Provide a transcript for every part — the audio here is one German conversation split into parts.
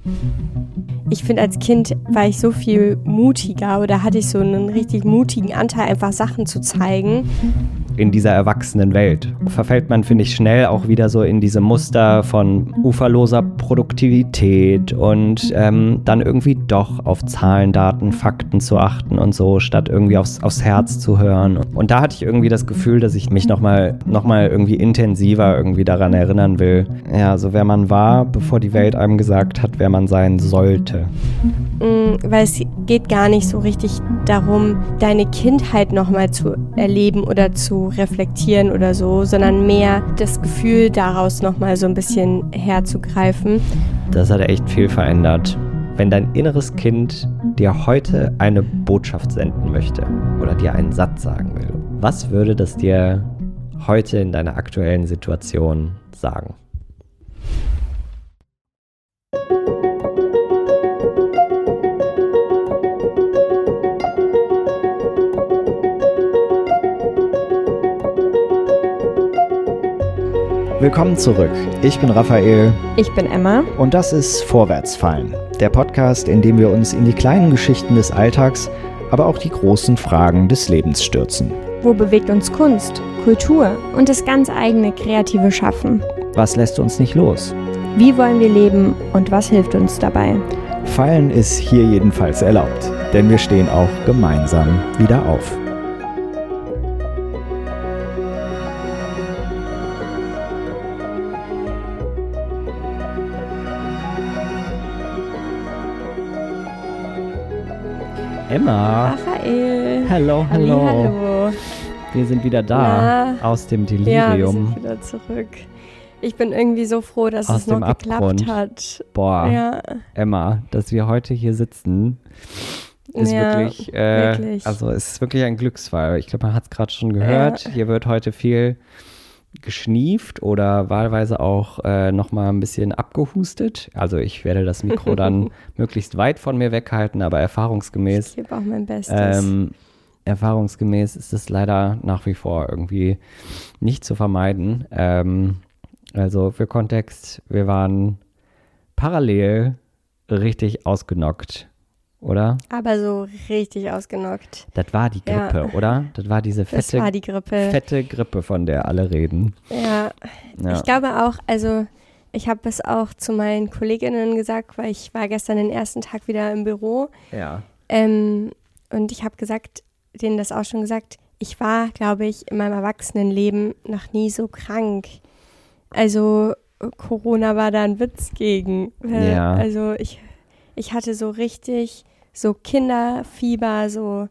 Ich finde, als Kind war ich so viel mutiger oder hatte ich so einen richtig mutigen Anteil, einfach Sachen zu zeigen. In dieser erwachsenen Welt verfällt man, finde ich, schnell auch wieder so in diese Muster von uferloser Produktivität und dann irgendwie doch auf Zahlen, Daten, Fakten zu achten und so, statt irgendwie aufs Herz zu hören. Und da hatte ich irgendwie das Gefühl, dass ich mich nochmal irgendwie intensiver irgendwie daran erinnern will. Ja, so wer man war, bevor die Welt einem gesagt hat, wer man sein sollte. Weil es geht gar nicht so richtig darum, deine Kindheit nochmal zu erleben oder zu reflektieren oder so, sondern mehr das Gefühl daraus nochmal so ein bisschen herzugreifen. Das hat echt viel verändert. Wenn dein inneres Kind dir heute eine Botschaft senden möchte oder dir einen Satz sagen will, was würde das dir heute in deiner aktuellen Situation sagen? Willkommen zurück. Ich bin Raphael. Ich bin Emma. Und das ist Vorwärtsfallen, der Podcast, in dem wir uns in die kleinen Geschichten des Alltags, aber auch die großen Fragen des Lebens stürzen. Wo bewegt uns Kunst, Kultur und das ganz eigene kreative Schaffen? Was lässt uns nicht los? Wie wollen wir leben und was hilft uns dabei? Fallen ist hier jedenfalls erlaubt, denn wir stehen auch gemeinsam wieder auf. Emma. Raphael. Hallo. Hallo. Wir sind wieder da, aus dem Delirium. Ja, wir sind wieder zurück. Ich bin irgendwie so froh, dass aus es noch Abgrund. Geklappt hat. Boah, ja. Emma, dass wir heute hier sitzen, ist wirklich, also es ist wirklich ein Glücksfall. Ich glaube, man hat es gerade schon gehört. Ja. Hier wird heute viel geschnieft oder wahlweise auch nochmal ein bisschen abgehustet. Also ich werde das Mikro dann möglichst weit von mir weghalten, aber erfahrungsgemäß. Ich gebe auch mein Bestes. Erfahrungsgemäß ist es leider nach wie vor irgendwie nicht zu vermeiden. Also für Kontext, wir waren parallel richtig ausgenockt, oder? Aber so richtig ausgenockt. Das war die Grippe, oder? Das war diese fette Grippe, von der alle reden. Ja. Ich glaube auch, also ich habe es auch zu meinen Kolleginnen gesagt, weil ich war gestern den ersten Tag wieder im Büro. Ja. Und ich habe denen das auch schon gesagt, ich war, glaube ich, in meinem Erwachsenenleben noch nie so krank. Also Corona war da ein Witz gegen. Ja. Also ich hatte so richtig so Kinderfieber, so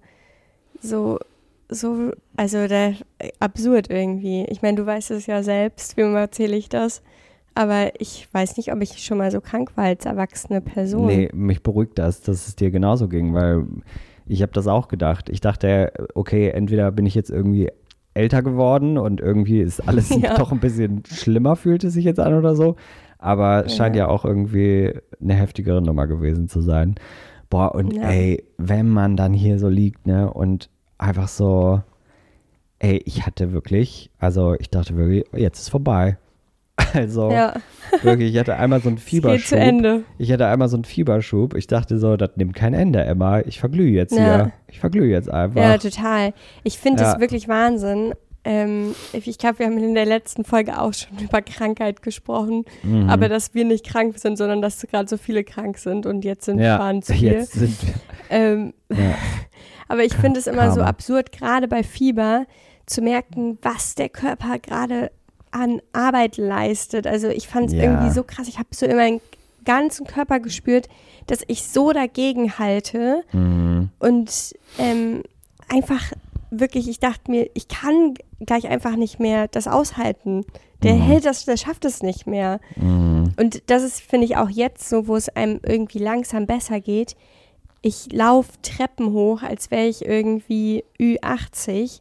also absurd irgendwie. Ich meine, du weißt es ja selbst, wem erzähle ich das? Aber ich weiß nicht, ob ich schon mal so krank war als erwachsene Person. Nee, mich beruhigt das, dass es dir genauso ging, weil ich habe das auch gedacht. Ich dachte, okay, entweder bin ich jetzt irgendwie älter geworden und irgendwie ist alles doch ein bisschen schlimmer, fühlt es sich jetzt an oder so. Aber es scheint ja auch irgendwie eine heftigere Nummer gewesen zu sein. Boah, und ey, wenn man dann hier so liegt, ne, und einfach so, ey, ich dachte wirklich, jetzt ist vorbei. Also, wirklich, ich hatte einmal so einen Fieberschub. Es geht zu Ende. Ich hatte einmal so einen Fieberschub. Ich dachte so, das nimmt kein Ende, Emma. Ich verglühe jetzt hier. Ich verglühe jetzt einfach. Ja, total. Ich finde das wirklich Wahnsinn. Ich glaube, wir haben in der letzten Folge auch schon über Krankheit gesprochen, aber dass wir nicht krank sind, sondern dass gerade so viele krank sind und jetzt sind wir zu viel. Jetzt sind wir. Aber ich finde es immer so absurd, gerade bei Fieber, zu merken, was der Körper gerade an Arbeit leistet. Also ich fand es irgendwie so krass. Ich habe so in meinem ganzen Körper gespürt, dass ich so dagegen halte und einfach wirklich, ich dachte mir, ich kann gleich einfach nicht mehr das aushalten. Der schafft es nicht mehr. Und das ist, finde ich, auch jetzt so, wo es einem irgendwie langsam besser geht. Ich laufe Treppen hoch, als wäre ich irgendwie Ü80.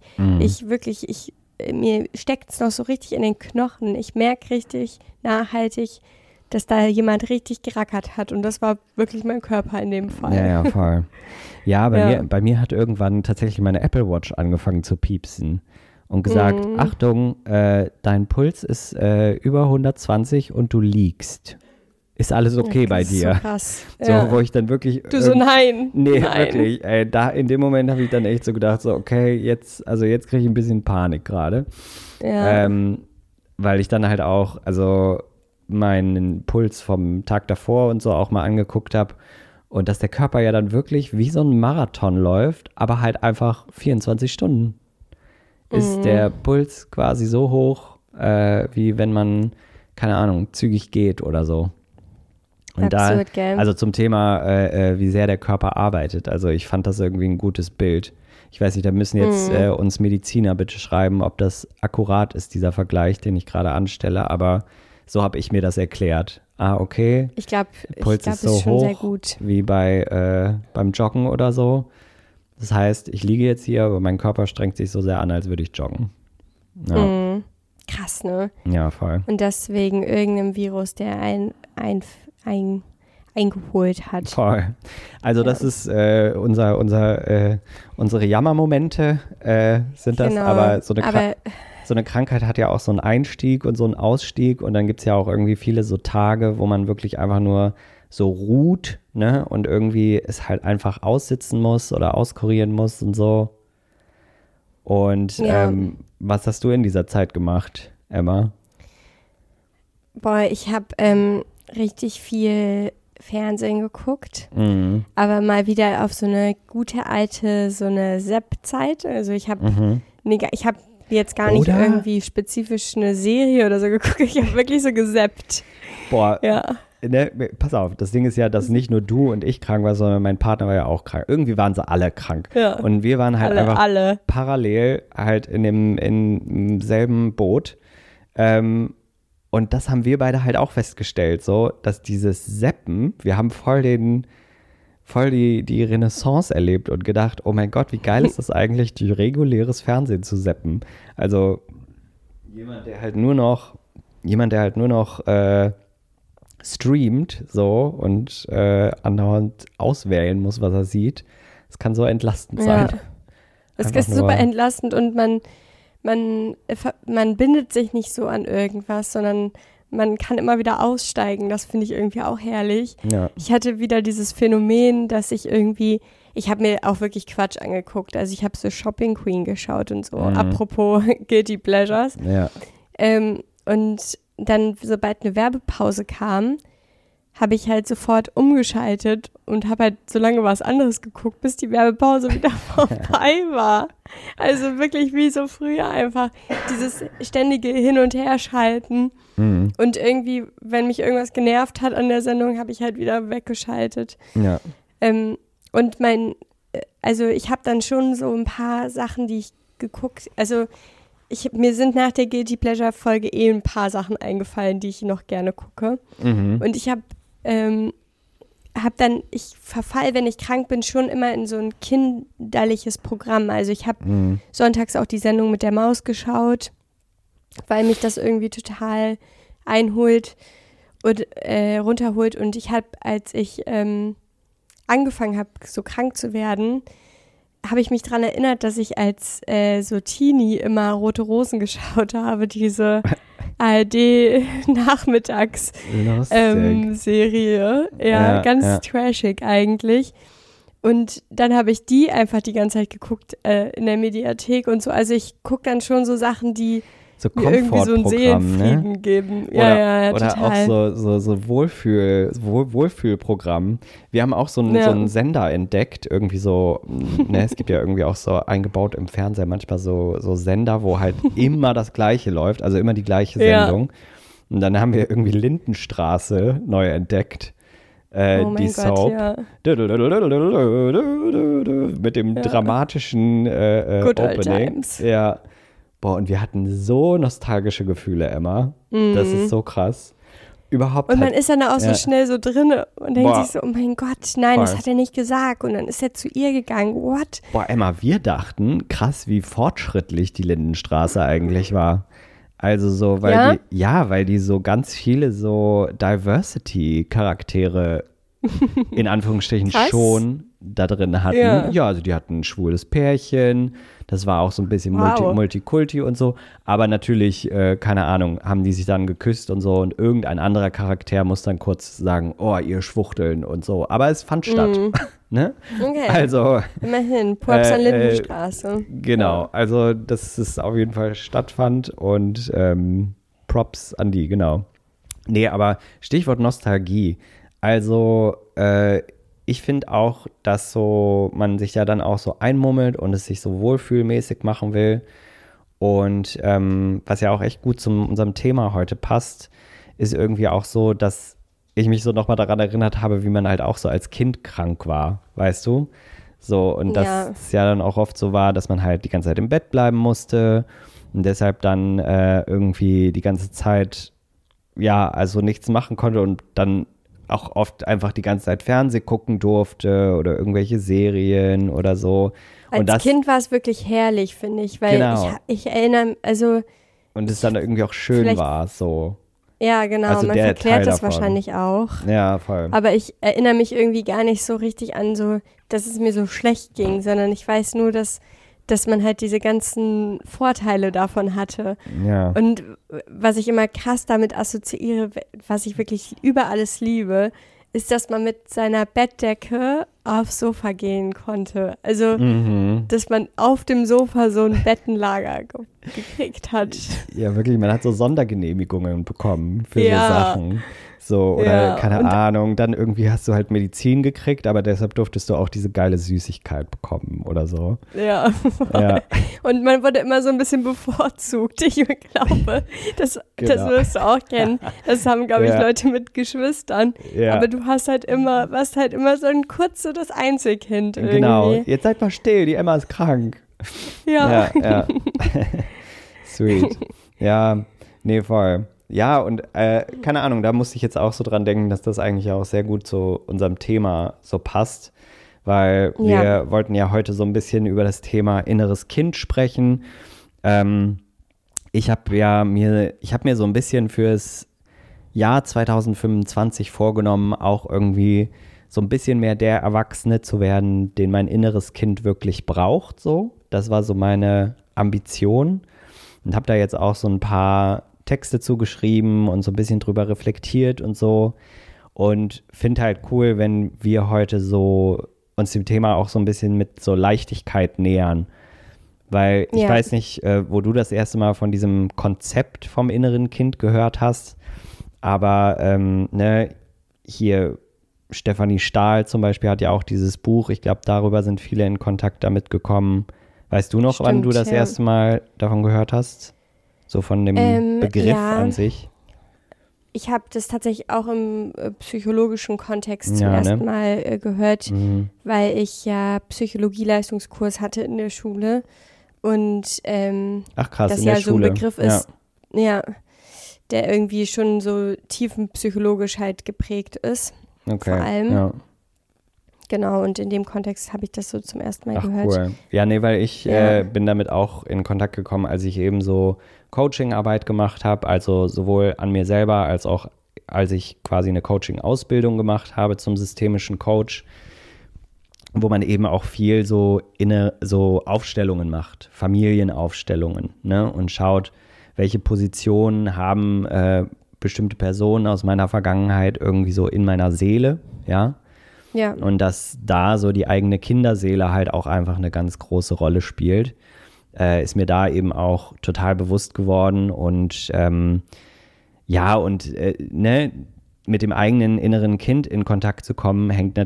Mir steckt es noch so richtig in den Knochen. Ich merke richtig nachhaltig, dass da jemand richtig gerackert hat. Und das war wirklich mein Körper in dem Fall. Ja, voll. Ja, bei mir hat irgendwann tatsächlich meine Apple Watch angefangen zu piepsen und gesagt, Achtung, dein Puls ist über 120 und du liegst. ist alles okay bei dir? So krass. So, wo ich dann wirklich. Du so, nein. Nee, nein. wirklich. Ey, in dem Moment habe ich dann echt so gedacht, so, okay, jetzt kriege ich ein bisschen Panik gerade. Ja. Weil ich dann halt auch, also meinen Puls vom Tag davor und so auch mal angeguckt habe. Und dass der Körper ja dann wirklich wie so ein Marathon läuft, aber halt einfach 24 Stunden. Ist der Puls quasi so hoch, wie wenn man, keine Ahnung, zügig geht oder so. Und Absurd, gell? Also zum Thema, wie sehr der Körper arbeitet. Also ich fand das irgendwie ein gutes Bild. Ich weiß nicht, da müssen jetzt uns Mediziner bitte schreiben, ob das akkurat ist, dieser Vergleich, den ich gerade anstelle. Aber so habe ich mir das erklärt. Okay. Ich glaube, Puls ist so schon hoch sehr gut. wie beim Joggen oder so. Das heißt, ich liege jetzt hier, aber mein Körper strengt sich so sehr an, als würde ich joggen. Ja. Krass, ne? Ja, voll. Und das wegen irgendeinem Virus, der eingeholt hat. Voll. Also das ist unsere Jammermomente sind das, Genau. aber so eine Krankheit hat ja auch so einen Einstieg und so einen Ausstieg und dann gibt es ja auch irgendwie viele so Tage, wo man wirklich einfach nur so ruht, ne, und irgendwie es halt einfach aussitzen muss oder auskurieren muss und so. Und was hast du in dieser Zeit gemacht, Emma? Boah, ich habe richtig viel Fernsehen geguckt, aber mal wieder auf so eine gute alte, so eine Sepp-Zeit. Also ich habe jetzt gar nicht irgendwie spezifisch eine Serie oder so geguckt, ich habe wirklich so gesappt. Boah, ja. Ne, pass auf, das Ding ist ja, dass nicht nur du und ich krank waren, sondern mein Partner war ja auch krank. Irgendwie waren sie alle krank. Ja. Und wir waren halt einfach parallel halt im selben Boot. Und das haben wir beide halt auch festgestellt, so, dass dieses Seppen, wir haben voll die Renaissance erlebt und gedacht, oh mein Gott, wie geil ist das eigentlich, die reguläres Fernsehen zu seppen. Also jemand, der halt nur noch streamt so und andauernd auswählen muss, was er sieht. Das kann so entlastend sein. Ja. Es ist super entlastend und man bindet sich nicht so an irgendwas, sondern man kann immer wieder aussteigen. Das finde ich irgendwie auch herrlich. Ja. Ich hatte wieder dieses Phänomen, dass ich habe mir auch wirklich Quatsch angeguckt. Also ich habe so Shopping Queen geschaut und so. Apropos Guilty Pleasures. Ja. Und dann, sobald eine Werbepause kam, habe ich halt sofort umgeschaltet und habe halt so lange was anderes geguckt, bis die Werbepause wieder vorbei war. Also wirklich wie so früher einfach dieses ständige Hin- und Herschalten. Und irgendwie, wenn mich irgendwas genervt hat an der Sendung, habe ich halt wieder weggeschaltet. Ja. Und ich habe dann schon so ein paar Sachen, die ich geguckt, also mir sind nach der Guilty Pleasure Folge ein paar Sachen eingefallen, die ich noch gerne gucke. Und ich ich verfall, wenn ich krank bin, schon immer in so ein kinderliches Programm. Also ich habe sonntags auch die Sendung mit der Maus geschaut, weil mich das irgendwie total einholt und runterholt. Und ich habe, als ich angefangen habe, so krank zu werden, habe ich mich daran erinnert, dass ich als so Teenie immer Rote Rosen geschaut habe, diese ARD-Nachmittags-Serie. Ganz trashig eigentlich. Und dann habe ich die einfach die ganze Zeit geguckt in der Mediathek und so. Also ich gucke dann schon so Sachen, die so mir irgendwie so einen Seelenfrieden, ne? geben. Oder total. auch so Wohlfühlprogramm. Wir haben auch so einen Sender entdeckt, irgendwie so, ne, es gibt ja irgendwie auch so eingebaut im Fernseher manchmal so Sender, wo halt immer das Gleiche läuft, also immer die gleiche Sendung. Und dann haben wir irgendwie Lindenstraße neu entdeckt. Die Soap. Mit dem dramatischen Good Opening. Old Times. Ja. Boah, und wir hatten so nostalgische Gefühle, Emma. Das ist so krass. Überhaupt. Und man ist dann auch so schnell so drin und denkt sich so, oh mein Gott, nein, voll. Das hat er nicht gesagt. Und dann ist er zu ihr gegangen. What? Boah, Emma, wir dachten, krass, wie fortschrittlich die Lindenstraße eigentlich war. Also so, weil die so ganz viele so Diversity-Charaktere in Anführungsstrichen schon da drin hatten. Ja, also die hatten ein schwules Pärchen, das war auch so ein bisschen Multikulti und so, aber natürlich, keine Ahnung, haben die sich dann geküsst und so und irgendein anderer Charakter muss dann kurz sagen, oh, ihr Schwuchteln und so, aber es fand statt. Ne? Okay. Also, immerhin, Props an Lindenstraße. Genau, also dass es auf jeden Fall stattfand und Props an die, genau. Nee, aber Stichwort Nostalgie. Also, ich finde auch, dass so man sich ja dann auch so einmummelt und es sich so wohlfühlmäßig machen will. Und was ja auch echt gut zu unserem Thema heute passt, ist irgendwie auch so, dass ich mich so nochmal daran erinnert habe, wie man halt auch so als Kind krank war, weißt du? So, und dass es ja dann auch oft so war, dass man halt die ganze Zeit im Bett bleiben musste und deshalb dann irgendwie die ganze Zeit, ja, also nichts machen konnte und dann auch oft einfach die ganze Zeit Fernsehen gucken durfte oder irgendwelche Serien oder so. Als Kind war es wirklich herrlich, finde ich, weil ich erinnere, also und es dann irgendwie auch schön war, so. Ja, genau, also man verklärt das wahrscheinlich auch. Ja, voll. Aber ich erinnere mich irgendwie gar nicht so richtig an so, dass es mir so schlecht ging, sondern ich weiß nur, dass man halt diese ganzen Vorteile davon hatte. Ja. Und was ich immer krass damit assoziiere, was ich wirklich über alles liebe, ist, dass man mit seiner Bettdecke aufs Sofa gehen konnte. Also, dass man auf dem Sofa so ein Bettenlager gekriegt hat. Ja, wirklich, man hat so Sondergenehmigungen bekommen für so Sachen. So, oder keine Ahnung, dann irgendwie hast du halt Medizin gekriegt, aber deshalb durftest du auch diese geile Süßigkeit bekommen oder so. Ja. Und man wurde immer so ein bisschen bevorzugt. Ich glaube, das wirst du auch kennen. Das haben, glaube ich, Leute mit Geschwistern. Ja. Aber du warst halt immer so ein das Einzelkind irgendwie. Genau, jetzt seid mal still, die Emma ist krank. Ja. Sweet. Ja, nee, voll. Ja, und keine Ahnung, da musste ich jetzt auch so dran denken, dass das eigentlich auch sehr gut zu unserem Thema so passt, weil wir wollten ja heute so ein bisschen über das Thema inneres Kind sprechen. Ich habe mir so ein bisschen fürs Jahr 2025 vorgenommen, auch irgendwie so ein bisschen mehr der Erwachsene zu werden, den mein inneres Kind wirklich braucht, so. Das war so meine Ambition und habe da jetzt auch so ein paar Texte zugeschrieben und so ein bisschen drüber reflektiert und so und finde halt cool, wenn wir heute so uns dem Thema auch so ein bisschen mit so Leichtigkeit nähern, weil ich weiß nicht, wo du das erste Mal von diesem Konzept vom inneren Kind gehört hast, aber hier Stefanie Stahl zum Beispiel hat ja auch dieses Buch, ich glaube, darüber sind viele in Kontakt damit gekommen. Weißt du noch, wann du das erste Mal davon gehört hast? So von dem Begriff an sich? Ich habe das tatsächlich auch im psychologischen Kontext zum ersten Mal gehört, weil ich ja Psychologie-Leistungskurs hatte in der Schule und ach krass, das in der ja Schule. So ein Begriff ist, der irgendwie schon so tiefenpsychologisch halt geprägt ist. Okay, vor allem. Genau, und in dem Kontext habe ich das so zum ersten Mal gehört. Cool. Ja, nee, weil ich bin damit auch in Kontakt gekommen, als ich eben so Coaching-Arbeit gemacht habe, also sowohl an mir selber, als auch als ich quasi eine Coaching-Ausbildung gemacht habe zum systemischen Coach, wo man eben auch viel so Aufstellungen macht, Familienaufstellungen, ne, und schaut, welche Positionen haben bestimmte Personen aus meiner Vergangenheit irgendwie so in meiner Seele, ja. Ja. Und dass da so die eigene Kinderseele halt auch einfach eine ganz große Rolle spielt, ist mir da eben auch total bewusst geworden. Und mit dem eigenen inneren Kind in Kontakt zu kommen,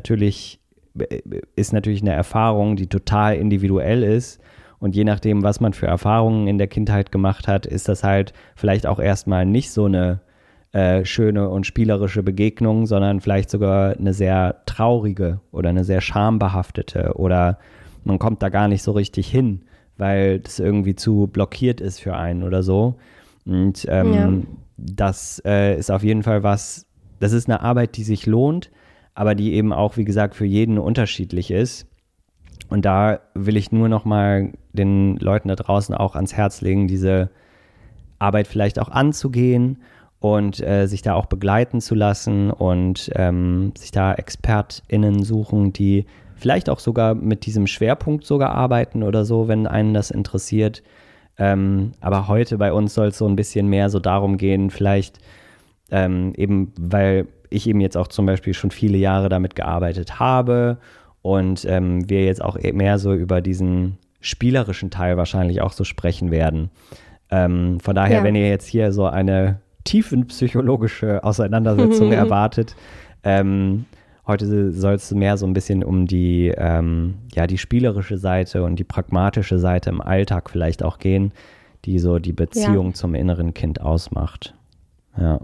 ist natürlich eine Erfahrung, die total individuell ist. Und je nachdem, was man für Erfahrungen in der Kindheit gemacht hat, ist das halt vielleicht auch erstmal nicht so eine schöne und spielerische Begegnung, sondern vielleicht sogar eine sehr traurige oder eine sehr schambehaftete, oder man kommt da gar nicht so richtig hin, weil das irgendwie zu blockiert ist für einen oder so. Und das ist auf jeden Fall das ist eine Arbeit, die sich lohnt, aber die eben auch, wie gesagt, für jeden unterschiedlich ist. Und da will ich nur noch mal den Leuten da draußen auch ans Herz legen, diese Arbeit vielleicht auch anzugehen und sich da auch begleiten zu lassen und sich da ExpertInnen suchen, die vielleicht auch sogar mit diesem Schwerpunkt sogar arbeiten oder so, wenn einen das interessiert. Aber heute bei uns soll es so ein bisschen mehr so darum gehen, vielleicht eben, weil ich eben jetzt auch zum Beispiel schon viele Jahre damit gearbeitet habe und wir jetzt auch mehr so über diesen spielerischen Teil wahrscheinlich auch so sprechen werden. Von daher, wenn ihr jetzt hier so eine tiefenpsychologische Auseinandersetzung erwartet, heute soll es mehr so ein bisschen um die spielerische Seite und die pragmatische Seite im Alltag vielleicht auch gehen, die so die Beziehung zum inneren Kind ausmacht. Ja.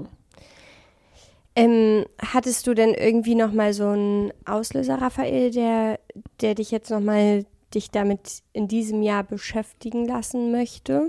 Hattest du denn irgendwie nochmal so einen Auslöser, Raphael, der dich jetzt nochmal dich damit in diesem Jahr beschäftigen lassen möchte?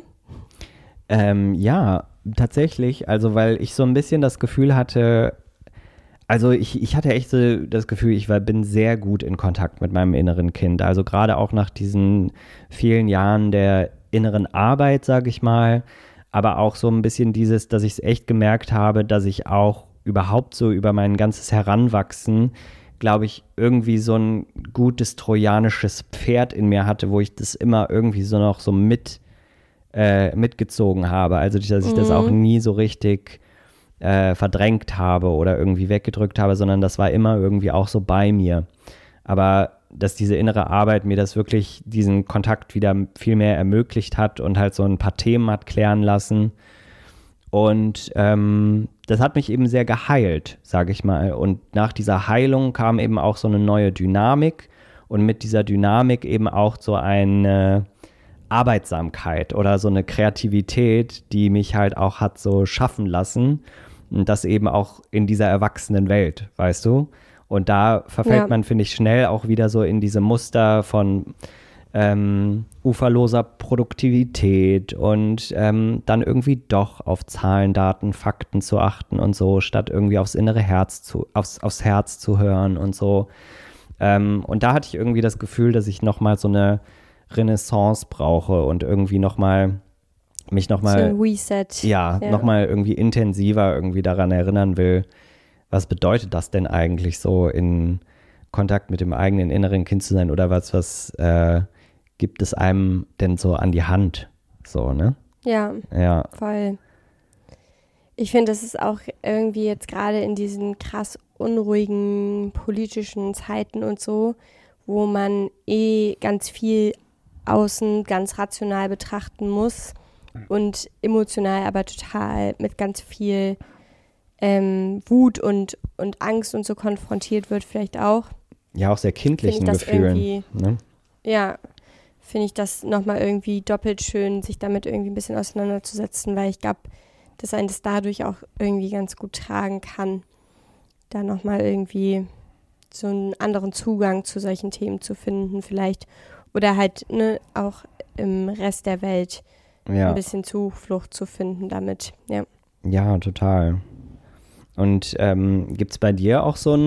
Ja, tatsächlich. Also, weil ich so ein bisschen das Gefühl hatte, also ich hatte echt so das Gefühl, bin sehr gut in Kontakt mit meinem inneren Kind. Also gerade auch nach diesen vielen Jahren der inneren Arbeit, sage ich mal, aber auch so ein bisschen dieses, dass ich es echt gemerkt habe, dass ich auch überhaupt so über mein ganzes Heranwachsen, glaube ich, irgendwie so ein gutes trojanisches Pferd in mir hatte, wo ich das immer irgendwie so noch so mitgezogen habe. Also, dass ich das auch nie so richtig verdrängt habe oder irgendwie weggedrückt habe, sondern das war immer irgendwie auch so bei mir. Aber dass diese innere Arbeit mir das wirklich, diesen Kontakt wieder viel mehr ermöglicht hat und halt so ein paar Themen hat klären lassen. Und das hat mich eben sehr geheilt, sage ich mal. Und nach dieser Heilung kam eben auch so eine neue Dynamik und mit dieser Dynamik eben auch so eine Arbeitsamkeit oder so eine Kreativität, die mich halt auch hat so schaffen lassen. Und das eben auch in dieser erwachsenen Welt, weißt du? Und da verfällt man, finde ich, schnell auch wieder so in diese Muster von uferloser Produktivität und dann irgendwie doch auf Zahlen, Daten, Fakten zu achten und so, statt irgendwie aufs innere Herz aufs Herz zu hören und so. Und da hatte ich irgendwie das Gefühl, dass ich nochmal so eine Renaissance brauche und irgendwie mich nochmal so ein Reset. Ja, nochmal irgendwie intensiver irgendwie daran erinnern will, was bedeutet das denn eigentlich so in Kontakt mit dem eigenen inneren Kind zu sein oder was gibt es einem denn so an die Hand? So, ne? Ja, voll. Ich finde, das ist auch irgendwie jetzt gerade in diesen krass unruhigen politischen Zeiten und so, wo man ganz viel außen ganz rational betrachten muss und emotional aber total mit ganz viel Wut und Angst und so konfrontiert wird vielleicht auch. Ja, auch sehr kindlichen Gefühlen. Ne? Ja, finde ich das nochmal irgendwie doppelt schön, sich damit irgendwie ein bisschen auseinanderzusetzen, weil ich glaube, dass einen das dadurch auch irgendwie ganz gut tragen kann, da nochmal irgendwie so einen anderen Zugang zu solchen Themen zu finden vielleicht oder halt auch im Rest der Welt ein bisschen Zuflucht zu finden damit, Ja, total. Und gibt es bei dir auch so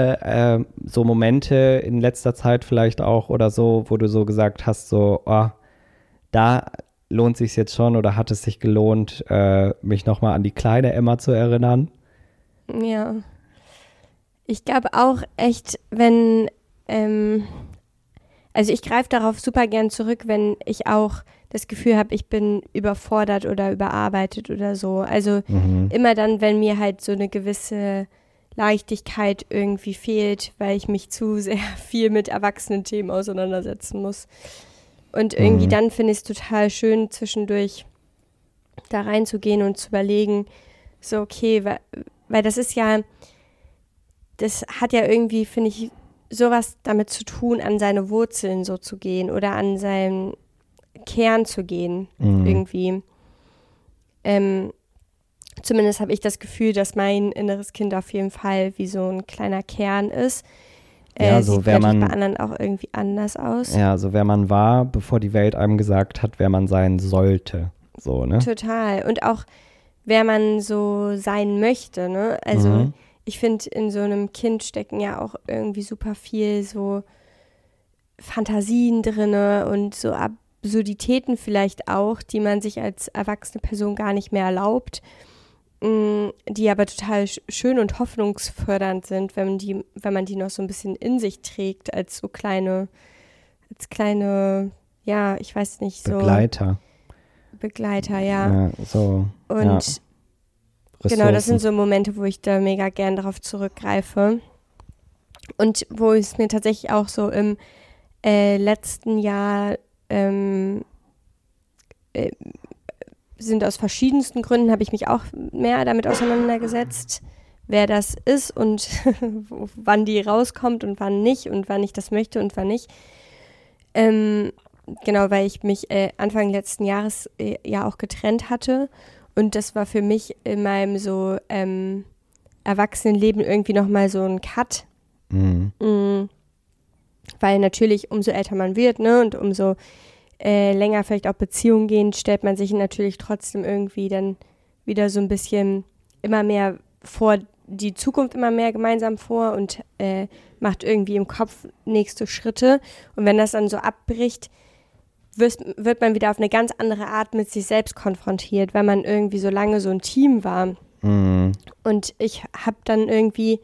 so Momente in letzter Zeit vielleicht auch oder so, wo du so gesagt hast, so, oh, da lohnt sich jetzt schon oder hat es sich gelohnt, mich nochmal an die kleine Emma zu erinnern? Ja. Ich glaube auch echt, wenn, also ich greife darauf super gern zurück, wenn ich auch das Gefühl habe, ich bin überfordert oder überarbeitet oder so. Also immer dann, wenn mir halt so eine gewisse Leichtigkeit irgendwie fehlt, weil ich mich zu sehr viel mit erwachsenen Themen auseinandersetzen muss. Und irgendwie dann finde ich es total schön, zwischendurch da reinzugehen und zu überlegen, so okay, weil das hat ja irgendwie, finde ich, sowas damit zu tun, an seine Wurzeln so zu gehen oder an seinen Kern zu gehen, irgendwie. Zumindest habe ich das Gefühl, dass mein inneres Kind auf jeden Fall wie so ein kleiner Kern ist. Ja, so sieht bei anderen auch irgendwie anders aus. Ja, so wer man war, bevor die Welt einem gesagt hat, wer man sein sollte. So, ne? Total. Und auch, wer man so sein möchte, ne? Also ich finde, in so einem Kind stecken ja auch irgendwie super viel so Fantasien drinne und so Absurditäten vielleicht auch, die man sich als erwachsene Person gar nicht mehr erlaubt. die aber total schön und hoffnungsfördernd sind, wenn man die noch so ein bisschen in sich trägt, als kleine, ja, ich weiß nicht, so Begleiter, ja. Ja, so. Und genau, das sind so Momente, wo ich da mega gern darauf zurückgreife. Und wo es mir tatsächlich auch so im letzten Jahr sind aus verschiedensten Gründen, habe ich mich auch mehr damit auseinandergesetzt, wer das ist und wann die rauskommt und wann nicht und wann ich das möchte und wann nicht. Genau, weil ich mich Anfang letzten Jahres ja auch getrennt hatte und das war für mich in meinem so Erwachsenenleben irgendwie nochmal so ein Cut. Weil natürlich umso älter man wird, ne, und umso länger vielleicht auch Beziehungen gehen, stellt man sich natürlich trotzdem irgendwie dann wieder so ein bisschen immer mehr vor, die Zukunft immer mehr gemeinsam vor und macht irgendwie im Kopf nächste Schritte. Und wenn das dann so abbricht, wird man wieder auf eine ganz andere Art mit sich selbst konfrontiert, weil man irgendwie so lange so ein Team war. Und ich habe dann irgendwie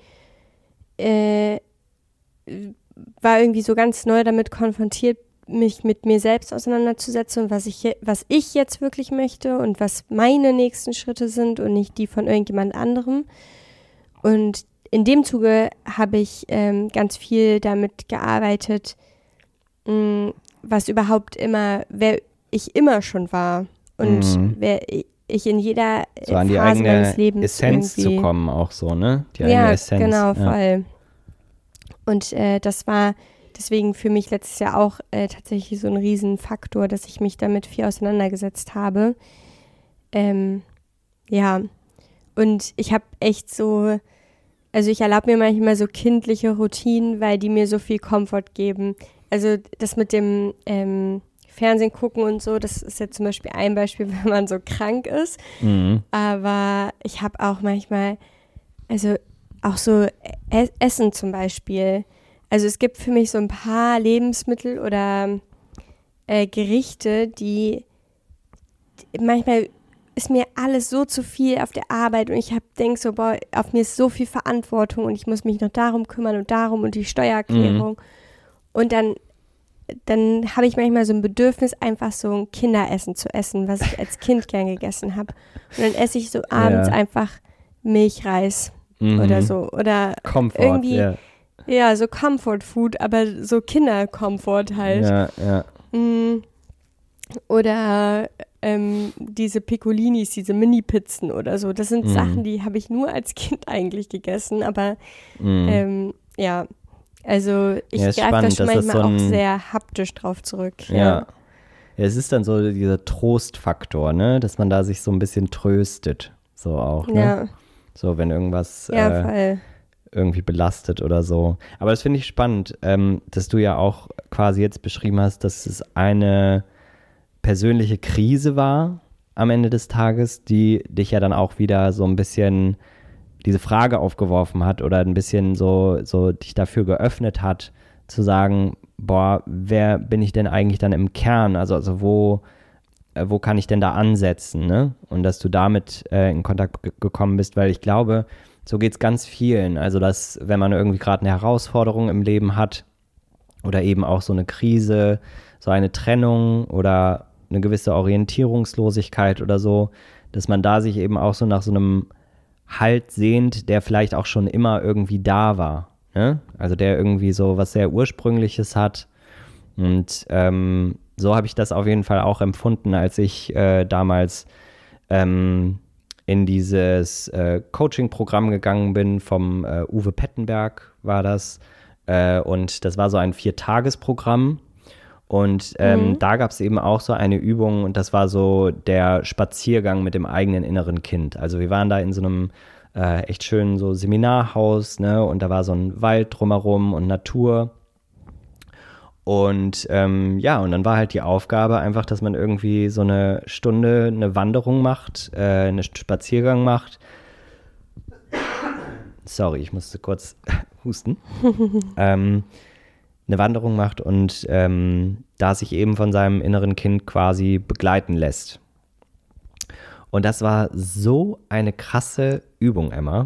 war irgendwie so ganz neu damit konfrontiert, mich mit mir selbst auseinanderzusetzen und was ich jetzt wirklich möchte und was meine nächsten Schritte sind und nicht die von irgendjemand anderem. Und in dem Zuge habe ich ganz viel damit gearbeitet, was überhaupt wer ich immer schon war und wer ich in jeder so an die Phase eigene meines Lebens Essenz irgendwie zu kommen auch so, ne? Die eigene Essenz. Genau, voll. Und das war deswegen für mich letztes Jahr auch tatsächlich so ein Riesenfaktor, dass ich mich damit viel auseinandergesetzt habe. Ja, und ich habe echt so, also ich erlaube mir manchmal so kindliche Routinen, weil die mir so viel Komfort geben. Also das mit dem Fernsehen gucken und so, das ist jetzt zum Beispiel ein Beispiel, wenn man so krank ist. Aber ich habe auch manchmal, also auch so Essen zum Beispiel. Also es gibt für mich so ein paar Lebensmittel oder Gerichte, die manchmal ist mir alles so zu viel auf der Arbeit und ich denke so, boah, auf mir ist so viel Verantwortung und ich muss mich noch darum kümmern und darum und die Steuererklärung. Und dann habe ich manchmal so ein Bedürfnis, einfach so ein Kinderessen zu essen, was ich als Kind gern gegessen habe. Und dann esse ich so abends einfach Milchreis oder so. Oder Comfort, irgendwie, ja, so Comfort Food, aber so Kinderkomfort halt. Ja. Oder diese Piccolinis, diese Mini-Pizzen oder so. Das sind Sachen, die habe ich nur als Kind eigentlich gegessen, aber ja, also ich greife da schon manchmal auch sehr haptisch drauf zurück. Ja, es ist dann so dieser Trostfaktor, ne, dass man da sich so ein bisschen tröstet, so auch, ne? Ja. So, wenn irgendwas voll. irgendwie belastet oder so. Aber das finde ich spannend, dass du ja auch quasi jetzt beschrieben hast, dass es eine persönliche Krise war am Ende des Tages, die dich ja dann auch wieder so ein bisschen diese Frage aufgeworfen hat oder ein bisschen so dich dafür geöffnet hat, zu sagen, boah, wer bin ich denn eigentlich dann im Kern? Also wo kann ich denn da ansetzen, ne? Und dass du damit in Kontakt gekommen bist, weil ich glaube, so geht es ganz vielen. Also dass, wenn man irgendwie gerade eine Herausforderung im Leben hat oder eben auch so eine Krise, so eine Trennung oder eine gewisse Orientierungslosigkeit oder so, dass man da sich eben auch so nach so einem Halt sehnt, der vielleicht auch schon immer irgendwie da war, ne? Also der irgendwie so was sehr Ursprüngliches hat. Und so habe ich das auf jeden Fall auch empfunden, als ich damals in dieses Coaching-Programm gegangen bin, vom Uwe Pettenberg war das. Und das war so ein 4-Tages-Programm. Und da gab es eben auch so eine Übung und das war so der Spaziergang mit dem eigenen inneren Kind. Also wir waren da in so einem echt schönen so Seminarhaus, ne? Und da war so ein Wald drumherum und Natur. Und und dann war halt die Aufgabe einfach, dass man irgendwie so eine Stunde eine Wanderung macht, einen Spaziergang macht. Sorry, ich musste kurz husten. Eine Wanderung macht und da sich eben von seinem inneren Kind quasi begleiten lässt. Und das war so eine krasse Übung, Emma.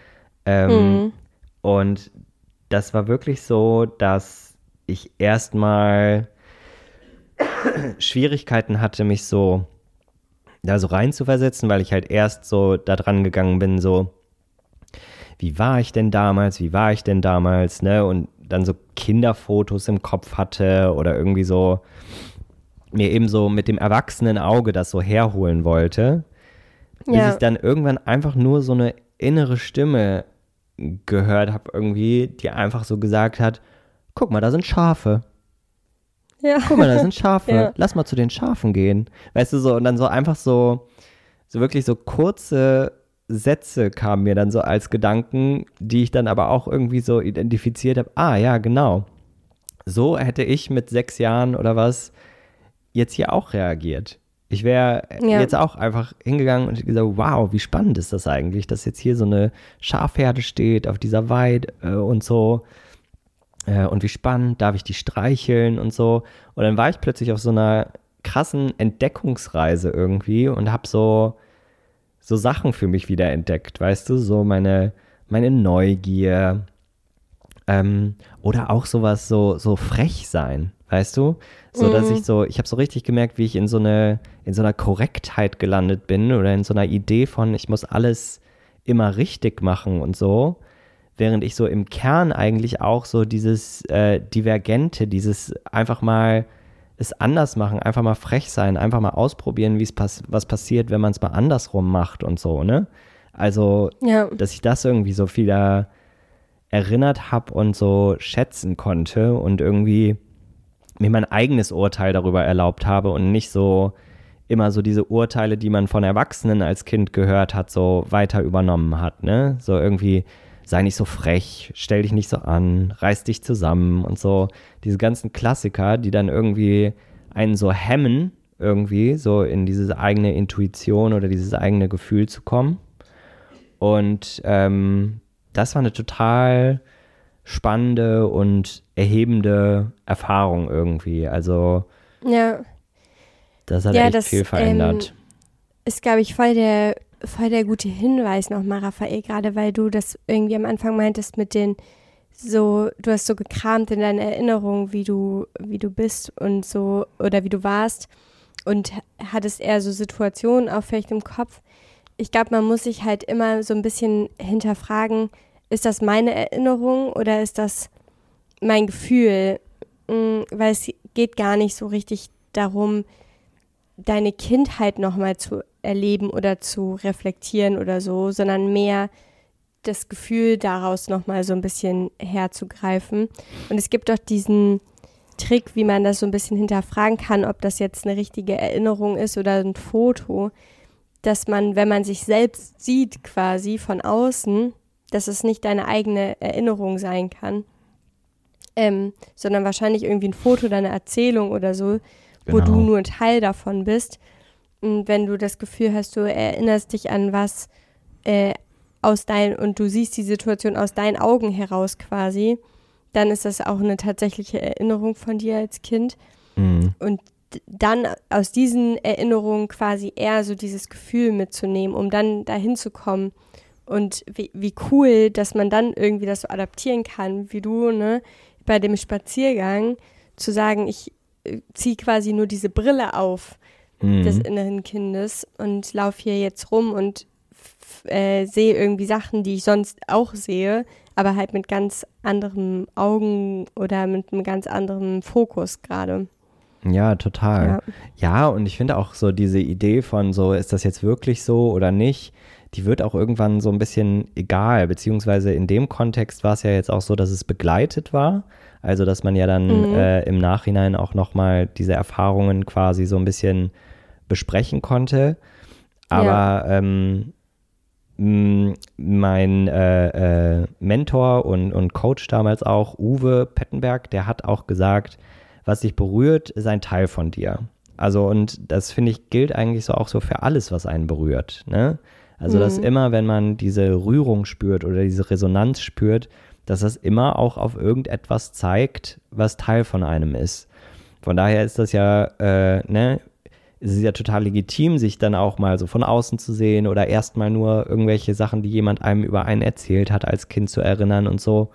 Und das war wirklich so, dass ich erstmal Schwierigkeiten hatte, mich so da so reinzuversetzen, weil ich halt erst so da dran gegangen bin, so, wie war ich denn damals, ne? Und dann so Kinderfotos im Kopf hatte oder irgendwie so mir eben so mit dem erwachsenen Auge das so herholen wollte, bis ich dann irgendwann einfach nur so eine innere Stimme gehört habe irgendwie, die einfach so gesagt hat, guck mal, da sind Schafe. Ja. Guck mal, da sind Schafe. Ja. Lass mal zu den Schafen gehen. Weißt du, so, und dann so einfach so wirklich so kurze Sätze kamen mir dann so als Gedanken, die ich dann aber auch irgendwie so identifiziert habe. Ah, ja, genau. So hätte ich mit 6 Jahren oder was jetzt hier auch reagiert. Ich wäre jetzt auch einfach hingegangen und gesagt, wow, wie spannend ist das eigentlich, dass jetzt hier so eine Schafherde steht auf dieser Weide und so. Und wie spannend, darf ich die streicheln und so. Und dann war ich plötzlich auf so einer krassen Entdeckungsreise irgendwie und habe so Sachen für mich wieder entdeckt, weißt du, so meine Neugier oder auch sowas, so frech sein, weißt du, so dass ich habe so richtig gemerkt, wie ich in so einer Korrektheit gelandet bin oder in so einer Idee von, ich muss alles immer richtig machen und so, während ich so im Kern eigentlich auch so dieses Divergente, dieses einfach mal es anders machen, einfach mal frech sein, einfach mal ausprobieren, was passiert, wenn man es mal andersrum macht und so, ne? Also, dass ich das irgendwie so wieder erinnert habe und so schätzen konnte und irgendwie mir mein eigenes Urteil darüber erlaubt habe und nicht so immer so diese Urteile, die man von Erwachsenen als Kind gehört hat, so weiter übernommen hat, ne? So irgendwie, sei nicht so frech, stell dich nicht so an, reiß dich zusammen und so. Diese ganzen Klassiker, die dann irgendwie einen so hemmen, irgendwie so in diese eigene Intuition oder dieses eigene Gefühl zu kommen. Und das war eine total spannende und erhebende Erfahrung irgendwie. Also das hat echt viel verändert. Ist, glaube ich, voll der gute Hinweis nochmal, Raphael, gerade weil du das irgendwie am Anfang meintest mit den du hast so gekramt in deinen Erinnerungen, wie du bist und so, oder wie du warst und hattest eher so Situationen auch vielleicht im Kopf. Ich glaube, man muss sich halt immer so ein bisschen hinterfragen, ist das meine Erinnerung oder ist das mein Gefühl? Weil es geht gar nicht so richtig darum, deine Kindheit nochmal zu erleben oder zu reflektieren oder so, sondern mehr das Gefühl daraus nochmal so ein bisschen herzugreifen. Und es gibt doch diesen Trick, wie man das so ein bisschen hinterfragen kann, ob das jetzt eine richtige Erinnerung ist oder ein Foto, dass man, wenn man sich selbst sieht quasi von außen, dass es nicht deine eigene Erinnerung sein kann, sondern wahrscheinlich irgendwie ein Foto oder eine Erzählung oder so, wo du nur ein Teil davon bist. Und wenn du das Gefühl hast, du erinnerst dich an was und du siehst die Situation aus deinen Augen heraus quasi, dann ist das auch eine tatsächliche Erinnerung von dir als Kind. Und dann aus diesen Erinnerungen quasi eher so dieses Gefühl mitzunehmen, um dann dahin zu kommen. Und wie cool, dass man dann irgendwie das so adaptieren kann, wie du, ne, bei dem Spaziergang, zu sagen, ich ziehe quasi nur diese Brille auf des inneren Kindes und laufe hier jetzt rum und sehe irgendwie Sachen, die ich sonst auch sehe, aber halt mit ganz anderen Augen oder mit einem ganz anderen Fokus gerade. Ja, total. Ja, und ich finde auch so diese Idee von so, ist das jetzt wirklich so oder nicht, die wird auch irgendwann so ein bisschen egal, beziehungsweise in dem Kontext war es ja jetzt auch so, dass es begleitet war, also dass man ja dann im Nachhinein auch nochmal diese Erfahrungen quasi so ein bisschen besprechen konnte, aber mein Mentor und Coach damals auch, Uwe Pettenberg, der hat auch gesagt, was dich berührt, ist ein Teil von dir. Also und das, finde ich, gilt eigentlich so auch so für alles, was einen berührt, ne? Also dass immer, wenn man diese Rührung spürt oder diese Resonanz spürt, dass das immer auch auf irgendetwas zeigt, was Teil von einem ist. Von daher ist das ja, es ist ja total legitim, sich dann auch mal so von außen zu sehen oder erstmal nur irgendwelche Sachen, die jemand einem über einen erzählt hat, als Kind zu erinnern und so.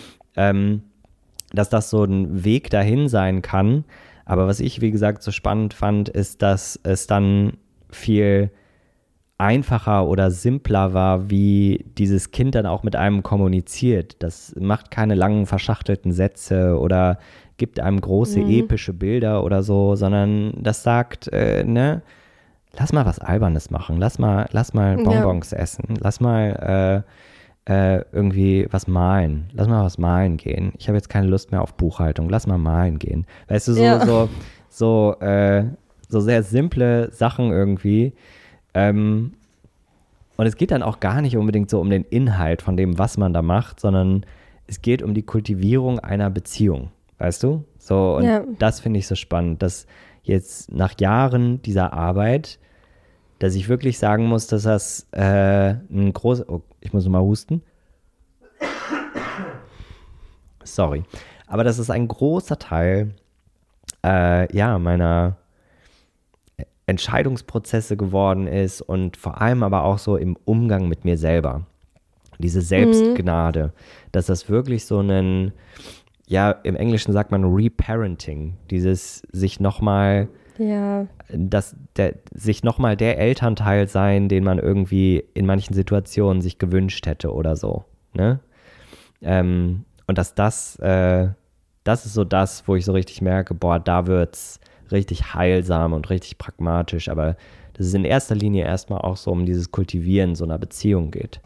Dass das so ein Weg dahin sein kann. Aber was ich, wie gesagt, so spannend fand, ist, dass es dann viel einfacher oder simpler war, wie dieses Kind dann auch mit einem kommuniziert. Das macht keine langen, verschachtelten Sätze oder gibt einem große, epische Bilder oder so, sondern das sagt, lass mal was Albernes machen, lass mal Bonbons essen, lass mal irgendwie was malen, lass mal was malen gehen. Ich habe jetzt keine Lust mehr auf Buchhaltung, lass mal malen gehen. Weißt du, so sehr simple Sachen irgendwie. Und es geht dann auch gar nicht unbedingt so um den Inhalt von dem, was man da macht, sondern es geht um die Kultivierung einer Beziehung, weißt du? So, und das finde ich so spannend, dass jetzt nach Jahren dieser Arbeit, dass ich wirklich sagen muss, dass das ein großes, ich muss mal husten. Sorry. Aber dass es ein großer Teil meiner Entscheidungsprozesse geworden ist und vor allem aber auch so im Umgang mit mir selber. Diese Selbstgnade, dass das wirklich so ein, im Englischen sagt man Reparenting, dieses sich nochmal sich nochmal der Elternteil sein, den man irgendwie in manchen Situationen sich gewünscht hätte oder so. Ne? Und dass das ist so das, wo ich so richtig merke, boah, da wird's richtig heilsam und richtig pragmatisch, aber dass es in erster Linie erstmal auch so um dieses Kultivieren so einer Beziehung geht.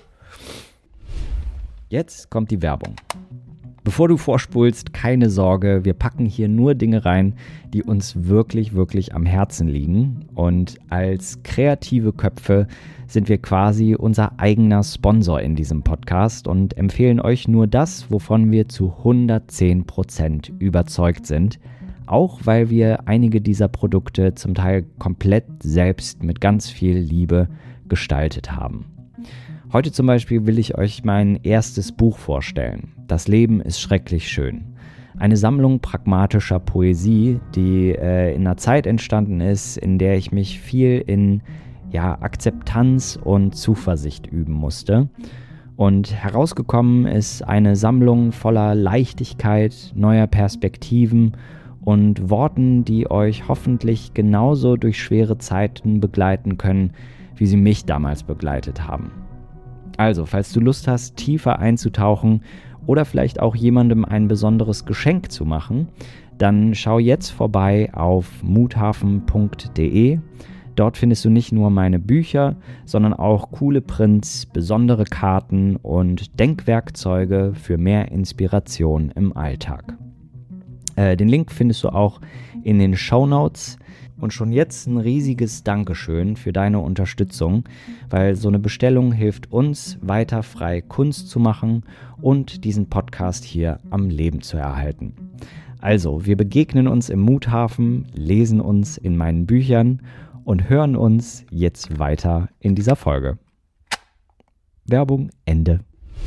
Jetzt kommt die Werbung. Bevor du vorspulst, keine Sorge, wir packen hier nur Dinge rein, die uns wirklich, wirklich am Herzen liegen. Und als kreative Köpfe sind wir quasi unser eigener Sponsor in diesem Podcast und empfehlen euch nur das, wovon wir zu 110% überzeugt sind. Auch weil wir einige dieser Produkte zum Teil komplett selbst mit ganz viel Liebe gestaltet haben. Heute zum Beispiel will ich euch mein erstes Buch vorstellen. Das Leben ist schrecklich schön. Eine Sammlung pragmatischer Poesie, die in einer Zeit entstanden ist, in der ich mich viel in Akzeptanz und Zuversicht üben musste. Und herausgekommen ist eine Sammlung voller Leichtigkeit, neuer Perspektiven und Worten, die euch hoffentlich genauso durch schwere Zeiten begleiten können, wie sie mich damals begleitet haben. Also, falls du Lust hast, tiefer einzutauchen oder vielleicht auch jemandem ein besonderes Geschenk zu machen, dann schau jetzt vorbei auf muthafen.de. Dort findest du nicht nur meine Bücher, sondern auch coole Prints, besondere Karten und Denkwerkzeuge für mehr Inspiration im Alltag. Den Link findest du auch in den Shownotes. Und schon jetzt ein riesiges Dankeschön für deine Unterstützung, weil so eine Bestellung hilft uns, weiter frei Kunst zu machen und diesen Podcast hier am Leben zu erhalten. Also, wir begegnen uns im Muthafen, lesen uns in meinen Büchern und hören uns jetzt weiter in dieser Folge. Werbung Ende.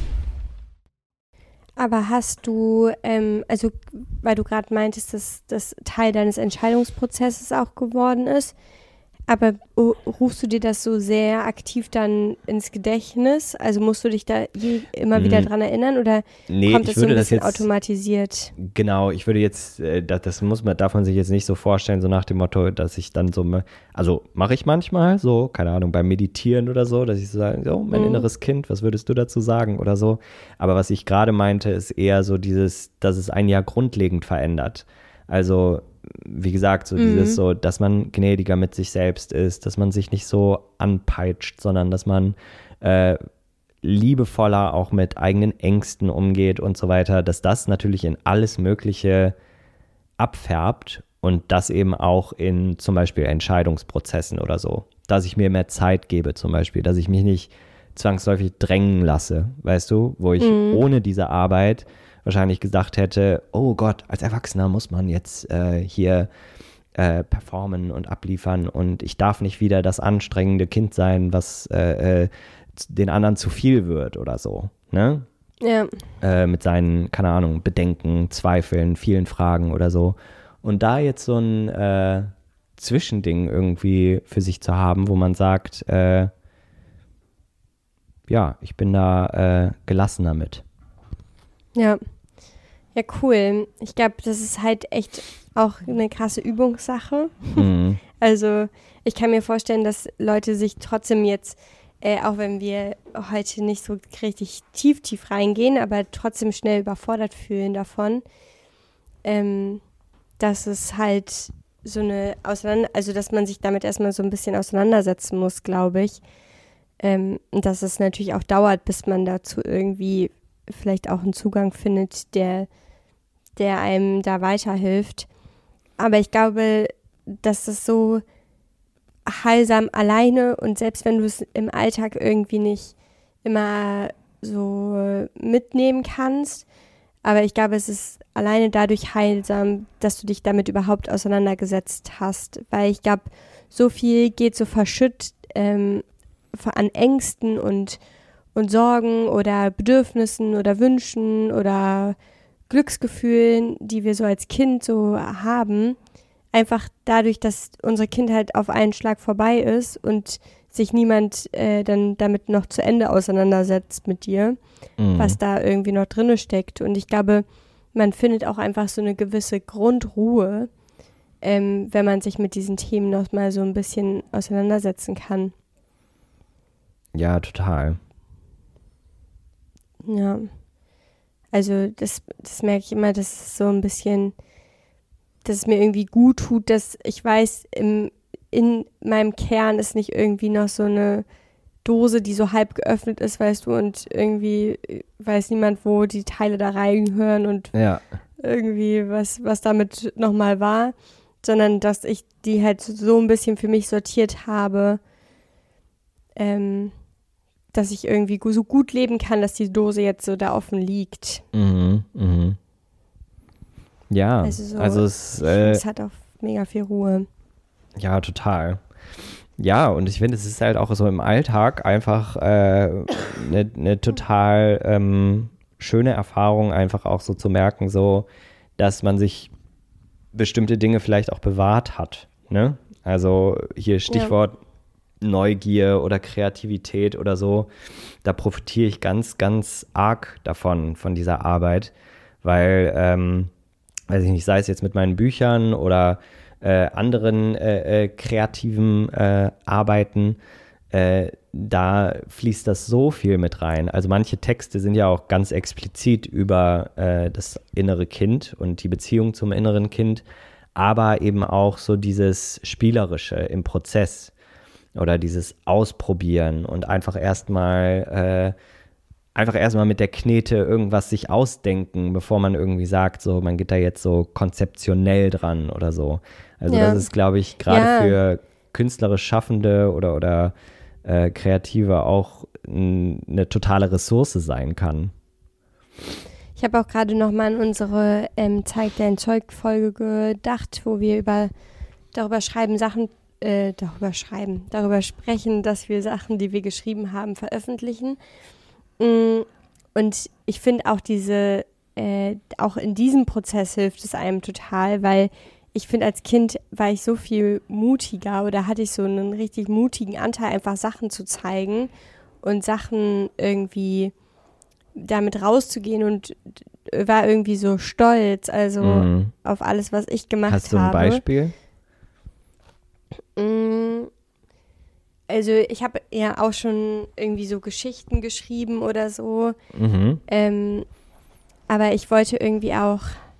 Aber hast du, weil du gerade meintest, dass das Teil deines Entscheidungsprozesses auch geworden ist, aber rufst du dir das so sehr aktiv dann ins Gedächtnis? Also musst du dich da immer wieder dran erinnern oder kommt das so ein bisschen automatisiert? Genau, ich würde jetzt, darf man sich jetzt nicht so vorstellen, so nach dem Motto, dass ich dann so, also mache ich manchmal so, keine Ahnung, beim Meditieren oder so, dass ich so sage, so, mein inneres Kind, was würdest du dazu sagen oder so. Aber was ich gerade meinte, ist eher so dieses, dass es ein Jahr grundlegend verändert. Also wie gesagt, so dieses so, dass man gnädiger mit sich selbst ist, dass man sich nicht so anpeitscht, sondern dass man liebevoller auch mit eigenen Ängsten umgeht und so weiter, dass das natürlich in alles Mögliche abfärbt und das eben auch in zum Beispiel Entscheidungsprozessen oder so, dass ich mir mehr Zeit gebe zum Beispiel, dass ich mich nicht zwangsläufig drängen lasse, weißt du, wo ich ohne diese Arbeit wahrscheinlich gesagt hätte, oh Gott, als Erwachsener muss man jetzt hier performen und abliefern und ich darf nicht wieder das anstrengende Kind sein, was den anderen zu viel wird oder so, ne? Ja. Mit seinen, keine Ahnung, Bedenken, Zweifeln, vielen Fragen oder so. Und da jetzt so ein Zwischending irgendwie für sich zu haben, wo man sagt, ja, ich bin da gelassener mit. Ja, cool. Ich glaube, das ist halt echt auch eine krasse Übungssache. Mhm. Also ich kann mir vorstellen, dass Leute sich trotzdem jetzt, auch wenn wir heute nicht so richtig tief reingehen, aber trotzdem schnell überfordert fühlen davon, dass es halt so eine also dass man sich damit erstmal so ein bisschen auseinandersetzen muss, glaube ich. Und dass es natürlich auch dauert, bis man dazu irgendwie vielleicht auch einen Zugang findet, der einem da weiterhilft. Aber ich glaube, dass das so heilsam alleine und selbst wenn du es im Alltag irgendwie nicht immer so mitnehmen kannst, aber ich glaube, es ist alleine dadurch heilsam, dass du dich damit überhaupt auseinandergesetzt hast, weil ich glaube, so viel geht so verschütt an Ängsten und Sorgen oder Bedürfnissen oder Wünschen oder Glücksgefühlen, die wir so als Kind so haben, einfach dadurch, dass unsere Kindheit auf einen Schlag vorbei ist und sich niemand dann damit noch zu Ende auseinandersetzt mit dir, was da irgendwie noch drinne steckt. Und ich glaube, man findet auch einfach so eine gewisse Grundruhe, wenn man sich mit diesen Themen noch mal so ein bisschen auseinandersetzen kann. Ja, total. Ja. Also das merke ich immer, dass es so ein bisschen, dass es mir irgendwie gut tut, dass ich weiß, in meinem Kern ist nicht irgendwie noch so eine Dose, die so halb geöffnet ist, weißt du, und irgendwie weiß niemand, wo die Teile da reingehören und irgendwie was damit nochmal war, sondern dass ich die halt so ein bisschen für mich sortiert habe, dass ich irgendwie so gut leben kann, dass die Dose jetzt so da offen liegt. Ja, also es hat auch mega viel Ruhe. Ja, total. Ja, und ich finde, es ist halt auch so im Alltag einfach eine total schöne Erfahrung, einfach auch so zu merken, so, dass man sich bestimmte Dinge vielleicht auch bewahrt hat. Ne? Also hier Stichwort Neugier oder Kreativität oder so, da profitiere ich ganz, ganz arg davon, von dieser Arbeit, weil, weiß ich nicht, sei es jetzt mit meinen Büchern oder anderen kreativen Arbeiten, da fließt das so viel mit rein. Also manche Texte sind ja auch ganz explizit über das innere Kind und die Beziehung zum inneren Kind, aber eben auch so dieses Spielerische im Prozess oder dieses Ausprobieren und einfach erstmal mit der Knete irgendwas sich ausdenken, bevor man irgendwie sagt, so man geht da jetzt so konzeptionell dran oder so. Also das ist, glaube ich, gerade für künstlerisch Schaffende oder Kreative auch eine totale Ressource sein kann. Ich habe auch gerade nochmal an unsere Zeig dein Zeug-Folge gedacht, wo wir darüber sprechen, dass wir Sachen, die wir geschrieben haben, veröffentlichen. Und ich finde auch auch in diesem Prozess hilft es einem total, weil ich finde, als Kind war ich so viel mutiger oder hatte ich so einen richtig mutigen Anteil, einfach Sachen zu zeigen und Sachen irgendwie damit rauszugehen und war irgendwie so stolz, also auf alles, was ich gemacht habe. Hast du ein Beispiel? Also ich habe ja auch schon irgendwie so Geschichten geschrieben oder so, aber ich wollte irgendwie auch,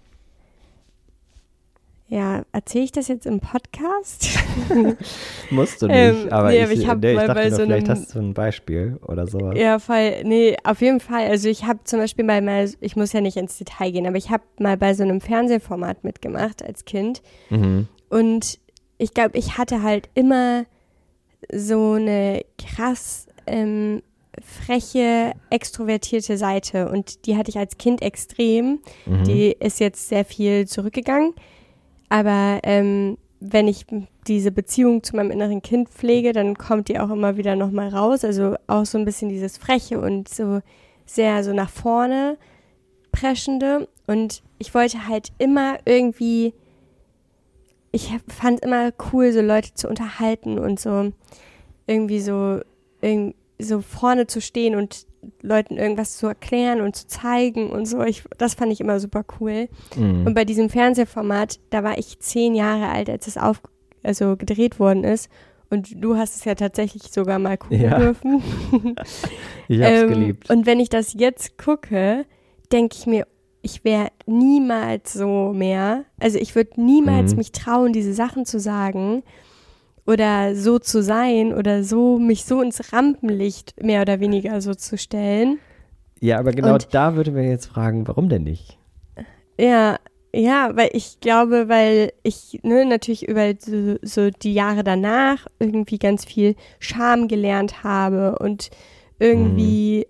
erzähle ich das jetzt im Podcast? Musst du nicht, aber ich dachte nur, vielleicht hast du ein Beispiel oder sowas. Ja, voll, nee, auf jeden Fall. Also ich habe zum Beispiel ich muss ja nicht ins Detail gehen, aber ich habe mal bei so einem Fernsehformat mitgemacht als Kind und ich glaube, ich hatte halt immer so eine krass freche, extrovertierte Seite und die hatte ich als Kind extrem. Die ist jetzt sehr viel zurückgegangen, aber wenn ich diese Beziehung zu meinem inneren Kind pflege, dann kommt die auch immer wieder nochmal raus, also auch so ein bisschen dieses Freche und so sehr so nach vorne preschende und ich wollte halt immer irgendwie ich fand immer cool, so Leute zu unterhalten und so irgendwie so vorne zu stehen und Leuten irgendwas zu erklären und zu zeigen und so. Das fand ich immer super cool. Mhm. Und bei diesem Fernsehformat, da war ich 10 Jahre alt, als es gedreht worden ist. Und du hast es ja tatsächlich sogar mal gucken dürfen. Ich hab's geliebt. Und wenn ich das jetzt gucke, denke ich mir, ich wäre niemals so mehr. Also ich würde niemals mich trauen, diese Sachen zu sagen oder so zu sein oder so mich so ins Rampenlicht mehr oder weniger so zu stellen. Ja, aber genau da würde man jetzt fragen, warum denn nicht? Ja, weil ich glaube, weil ich natürlich über so die Jahre danach irgendwie ganz viel Scham gelernt habe und irgendwie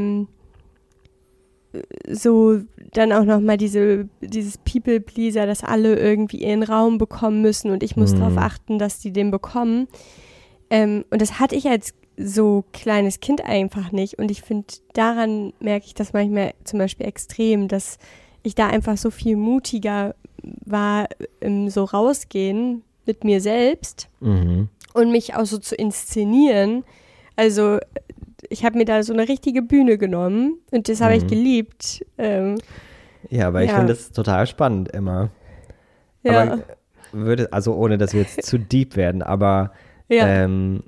so dann auch nochmal dieses People-Pleaser, dass alle irgendwie ihren Raum bekommen müssen und ich muss darauf achten, dass die den bekommen. Und das hatte ich als so kleines Kind einfach nicht. Und ich finde, daran merke ich das manchmal zum Beispiel extrem, dass ich da einfach so viel mutiger war im so rausgehen mit mir selbst und mich auch so zu inszenieren. Also ich habe mir da so eine richtige Bühne genommen und das habe ich geliebt. Ja, aber ich finde das total spannend immer. Ja. Aber also ohne, dass wir jetzt zu deep werden, aber wann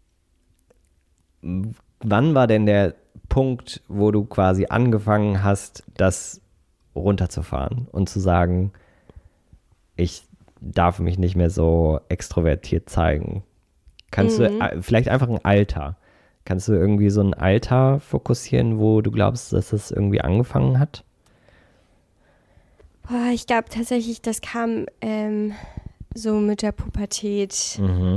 war denn der Punkt, wo du quasi angefangen hast, das runterzufahren und zu sagen, ich darf mich nicht mehr so extrovertiert zeigen? Kannst du vielleicht einfach ein Alter? Kannst du irgendwie so ein Alter fokussieren, wo du glaubst, dass das irgendwie angefangen hat? Ich glaube tatsächlich, das kam so mit der Pubertät.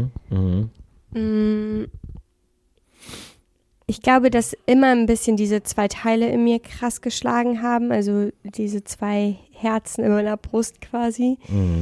Ich glaube, dass immer ein bisschen diese 2 Teile in mir krass geschlagen haben, also diese 2 Herzen in meiner Brust quasi,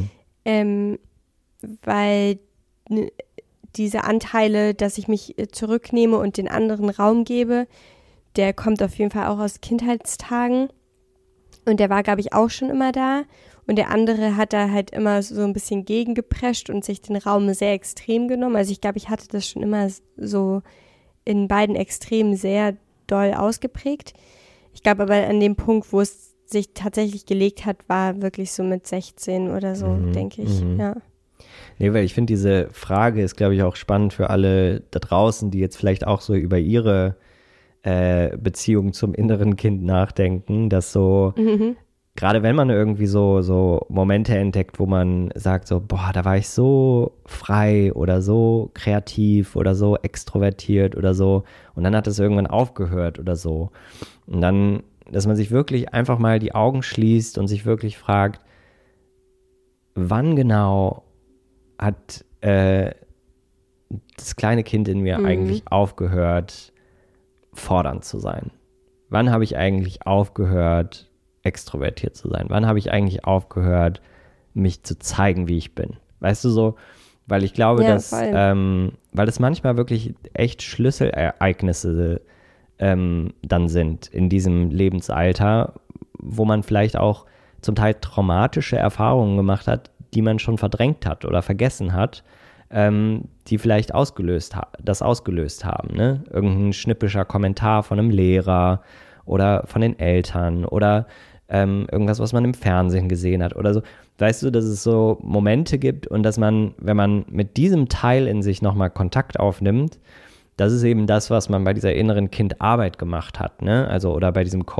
weil diese Anteile, dass ich mich zurücknehme und den anderen Raum gebe, der kommt auf jeden Fall auch aus Kindheitstagen und der war, glaube ich, auch schon immer da und der andere hat da halt immer so ein bisschen gegengeprescht und sich den Raum sehr extrem genommen. Also ich glaube, ich hatte das schon immer so in beiden Extremen sehr doll ausgeprägt. Ich glaube aber an dem Punkt, wo es sich tatsächlich gelegt hat, war wirklich so mit 16 oder so, denke ich, ja. Nee, weil ich finde, diese Frage ist, glaube ich, auch spannend für alle da draußen, die jetzt vielleicht auch so über ihre Beziehung zum inneren Kind nachdenken, dass so, gerade wenn man irgendwie so Momente entdeckt, wo man sagt so, boah, da war ich so frei oder so kreativ oder so extrovertiert oder so und dann hat es irgendwann aufgehört oder so. Und dann, dass man sich wirklich einfach mal die Augen schließt und sich wirklich fragt, wann genau hat das kleine Kind in mir eigentlich aufgehört, fordernd zu sein? Wann habe ich eigentlich aufgehört, extrovertiert zu sein? Wann habe ich eigentlich aufgehört, mich zu zeigen, wie ich bin? Weißt du so? Weil ich glaube, dass, weil das manchmal wirklich echt Schlüsselereignisse dann sind in diesem Lebensalter, wo man vielleicht auch zum Teil traumatische Erfahrungen gemacht hat, die man schon verdrängt hat oder vergessen hat, die vielleicht das ausgelöst haben. Ne? Irgendein schnippischer Kommentar von einem Lehrer oder von den Eltern oder irgendwas, was man im Fernsehen gesehen hat oder so. Weißt du, dass es so Momente gibt und dass man, wenn man mit diesem Teil in sich nochmal Kontakt aufnimmt, das ist eben das, was man bei dieser inneren Kindarbeit gemacht hat. Ne? Also oder bei diesem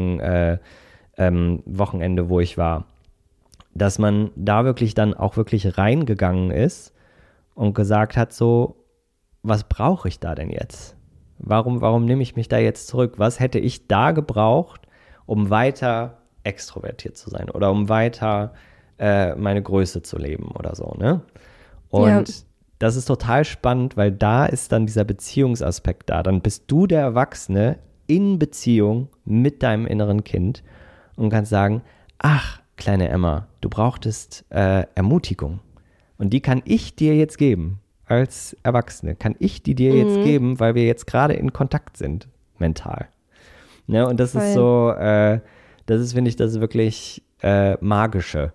Coaching-Wochenende, wo ich war, dass man da wirklich dann auch wirklich reingegangen ist und gesagt hat so, was brauche ich da denn jetzt? Warum nehme ich mich da jetzt zurück? Was hätte ich da gebraucht, um weiter extrovertiert zu sein oder um weiter meine Größe zu leben oder so, ne? Und das ist total spannend, weil da ist dann dieser Beziehungsaspekt da. Dann bist du der Erwachsene in Beziehung mit deinem inneren Kind und kannst sagen, ach, kleine Emma, du brauchtest Ermutigung. Und die kann ich dir jetzt geben, als Erwachsene. Kann ich die dir jetzt geben, weil wir jetzt gerade in Kontakt sind, mental. Ne? Und das ist so, das ist, finde ich, das wirklich Magische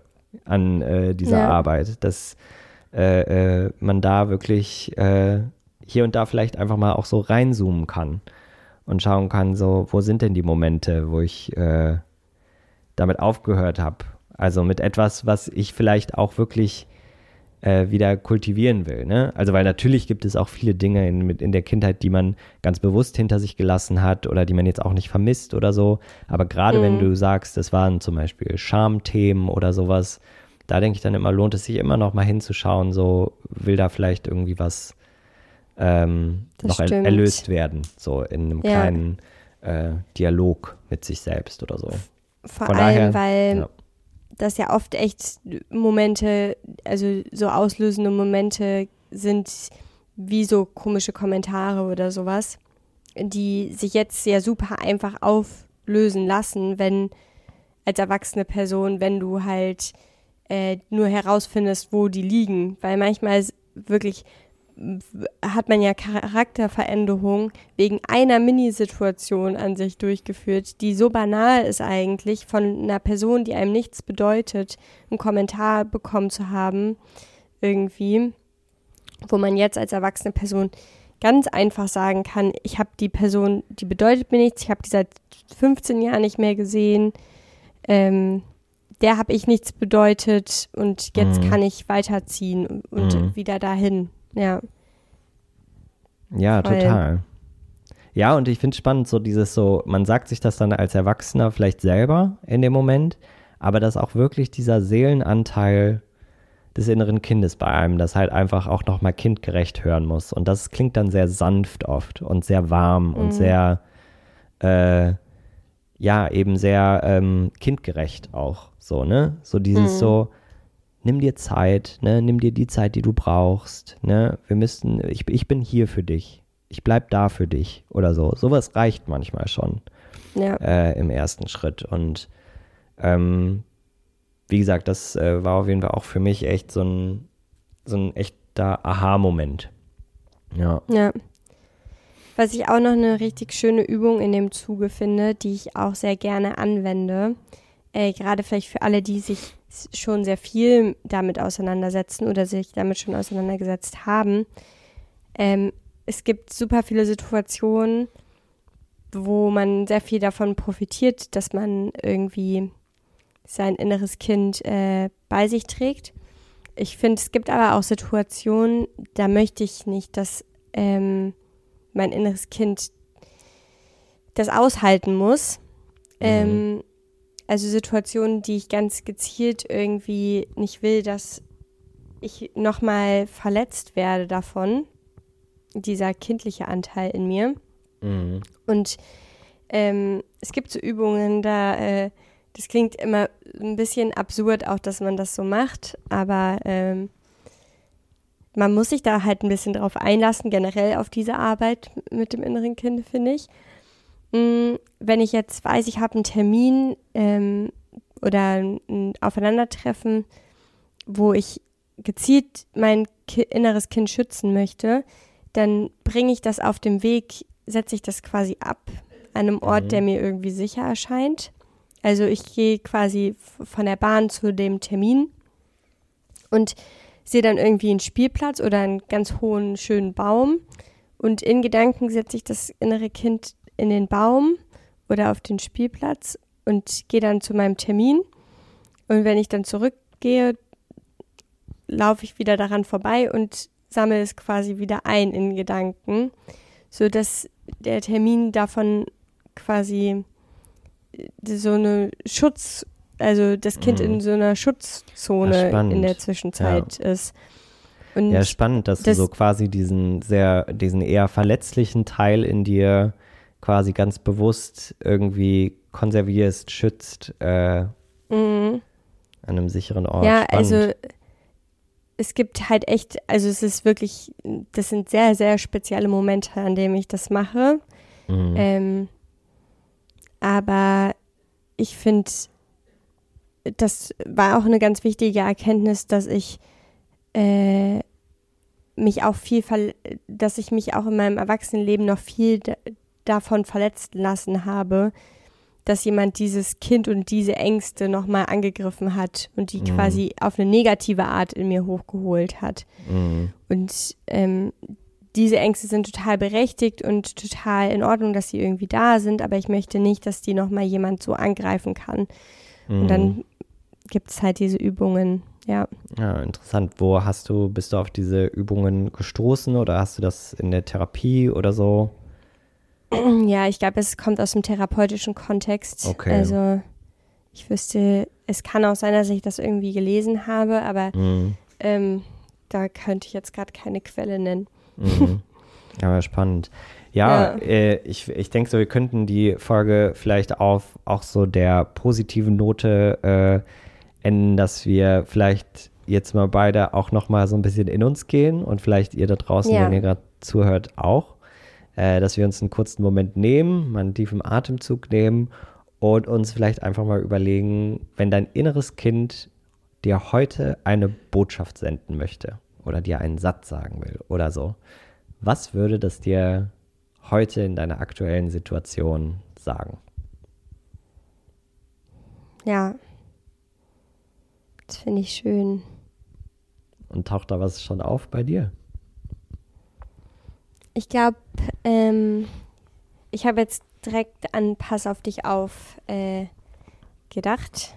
an dieser Arbeit, dass man da wirklich hier und da vielleicht einfach mal auch so reinzoomen kann und schauen kann, so, wo sind denn die Momente, wo ich damit aufgehört habe. Also mit etwas, was ich vielleicht auch wirklich wieder kultivieren will. Ne? Also weil natürlich gibt es auch viele Dinge in der Kindheit, die man ganz bewusst hinter sich gelassen hat oder die man jetzt auch nicht vermisst oder so. Aber gerade wenn du sagst, das waren zum Beispiel Schamthemen oder sowas, da denke ich dann immer, lohnt es sich immer noch mal hinzuschauen, so will da vielleicht irgendwie was noch erlöst werden, so in einem kleinen Dialog mit sich selbst oder so. Vor allem, weil das ja oft echt Momente, also so auslösende Momente sind, wie so komische Kommentare oder sowas, die sich jetzt ja super einfach auflösen lassen, wenn als erwachsene Person, wenn du halt nur herausfindest, wo die liegen, weil manchmal wirklich hat man ja Charakterveränderung wegen einer Minisituation an sich durchgeführt, die so banal ist eigentlich, von einer Person, die einem nichts bedeutet, einen Kommentar bekommen zu haben, irgendwie, wo man jetzt als erwachsene Person ganz einfach sagen kann, ich habe die Person, die bedeutet mir nichts, ich habe die seit 15 Jahren nicht mehr gesehen, der habe ich nichts bedeutet und jetzt kann ich weiterziehen und wieder dahin. Ja, total. Ja, und ich finde es spannend, so dieses so, man sagt sich das dann als Erwachsener vielleicht selber in dem Moment, aber dass auch wirklich dieser Seelenanteil des inneren Kindes bei einem, das halt einfach auch nochmal kindgerecht hören muss. Und das klingt dann sehr sanft oft und sehr warm und sehr, eben sehr kindgerecht auch so, ne? So dieses so, nimm dir Zeit, ne? Nimm dir die Zeit, die du brauchst, ne? Ich bin hier für dich. Ich bleib da für dich oder so. Sowas reicht manchmal schon im ersten Schritt. Und wie gesagt, das war auf jeden Fall auch für mich echt so ein echter Aha-Moment. Ja. Was ich auch noch eine richtig schöne Übung in dem Zuge finde, die ich auch sehr gerne anwende, gerade vielleicht für alle, die sich schon sehr viel damit auseinandersetzen oder sich damit schon auseinandergesetzt haben. Es gibt super viele Situationen, wo man sehr viel davon profitiert, dass man irgendwie sein inneres Kind bei sich trägt. Ich finde, es gibt aber auch Situationen, da möchte ich nicht, dass mein inneres Kind das aushalten muss. Also Situationen, die ich ganz gezielt irgendwie nicht will, dass ich nochmal verletzt werde davon, dieser kindliche Anteil in mir. Und es gibt so Übungen, das klingt immer ein bisschen absurd auch, dass man das so macht, aber man muss sich da halt ein bisschen drauf einlassen, generell auf diese Arbeit mit dem inneren Kind, finde ich. Wenn ich jetzt weiß, ich habe einen Termin oder ein Aufeinandertreffen, wo ich gezielt mein inneres Kind schützen möchte, dann bringe ich das auf dem Weg, setze ich das quasi ab an einem Ort, der mir irgendwie sicher erscheint. Also ich gehe quasi von der Bahn zu dem Termin und sehe dann irgendwie einen Spielplatz oder einen ganz hohen, schönen Baum und in Gedanken setze ich das innere Kind in den Baum oder auf den Spielplatz und gehe dann zu meinem Termin. Und wenn ich dann zurückgehe, laufe ich wieder daran vorbei und sammle es quasi wieder ein in Gedanken, sodass der Termin davon quasi so eine also das Kind in so einer Schutzzone in der Zwischenzeit ist. Und ja, spannend, dass du so quasi diesen eher verletzlichen Teil in dir quasi ganz bewusst irgendwie konservierst, schützt an einem sicheren Ort. Ja, spannend. Also es gibt halt echt, also es ist wirklich, das sind sehr, sehr spezielle Momente, an denen ich das mache. Aber ich finde, das war auch eine ganz wichtige Erkenntnis, dass ich mich auch dass ich mich auch in meinem Erwachsenenleben noch viel davon verletzen lassen habe, dass jemand dieses Kind und diese Ängste nochmal angegriffen hat und die quasi auf eine negative Art in mir hochgeholt hat. Und diese Ängste sind total berechtigt und total in Ordnung, dass sie irgendwie da sind, aber ich möchte nicht, dass die nochmal jemand so angreifen kann. Und dann gibt es halt diese Übungen, ja. Ja, interessant. Bist du auf diese Übungen gestoßen oder hast du das in der Therapie oder so? Ja, ich glaube, es kommt aus dem therapeutischen Kontext. Okay. Also ich wüsste, es kann auch sein, dass ich das irgendwie gelesen habe, aber da könnte ich jetzt gerade keine Quelle nennen. Aber spannend. Ja, ich denke so, wir könnten die Folge vielleicht auf auch so der positiven Note enden, dass wir vielleicht jetzt mal beide auch noch mal so ein bisschen in uns gehen und vielleicht ihr da draußen, wenn ihr gerade zuhört, auch, dass wir uns einen kurzen Moment nehmen, mal einen tiefen Atemzug nehmen und uns vielleicht einfach mal überlegen, wenn dein inneres Kind dir heute eine Botschaft senden möchte oder dir einen Satz sagen will oder so, was würde das dir heute in deiner aktuellen Situation sagen? Ja, das finde ich schön. Und taucht da was schon auf bei dir? Ich glaube, ich habe jetzt direkt an Pass auf dich auf gedacht.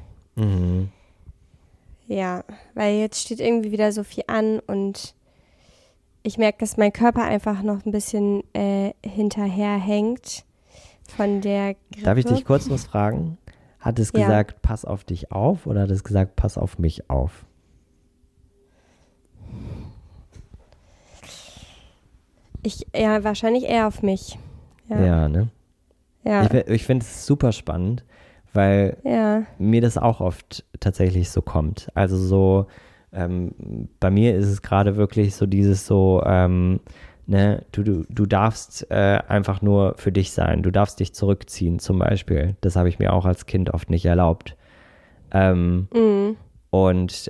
Ja, weil jetzt steht irgendwie wieder so viel an und ich merke, dass mein Körper einfach noch ein bisschen hinterherhängt von der Grippe. Darf ich dich kurz was fragen? Hat es gesagt, pass auf dich auf oder hat es gesagt, pass auf mich auf? Wahrscheinlich eher auf mich. Ja, ne? Ja. Ich finde es super spannend, weil mir das auch oft tatsächlich so kommt. Also so, bei mir ist es gerade wirklich so dieses so, du darfst einfach nur für dich sein. Du darfst dich zurückziehen zum Beispiel. Das habe ich mir auch als Kind oft nicht erlaubt. Und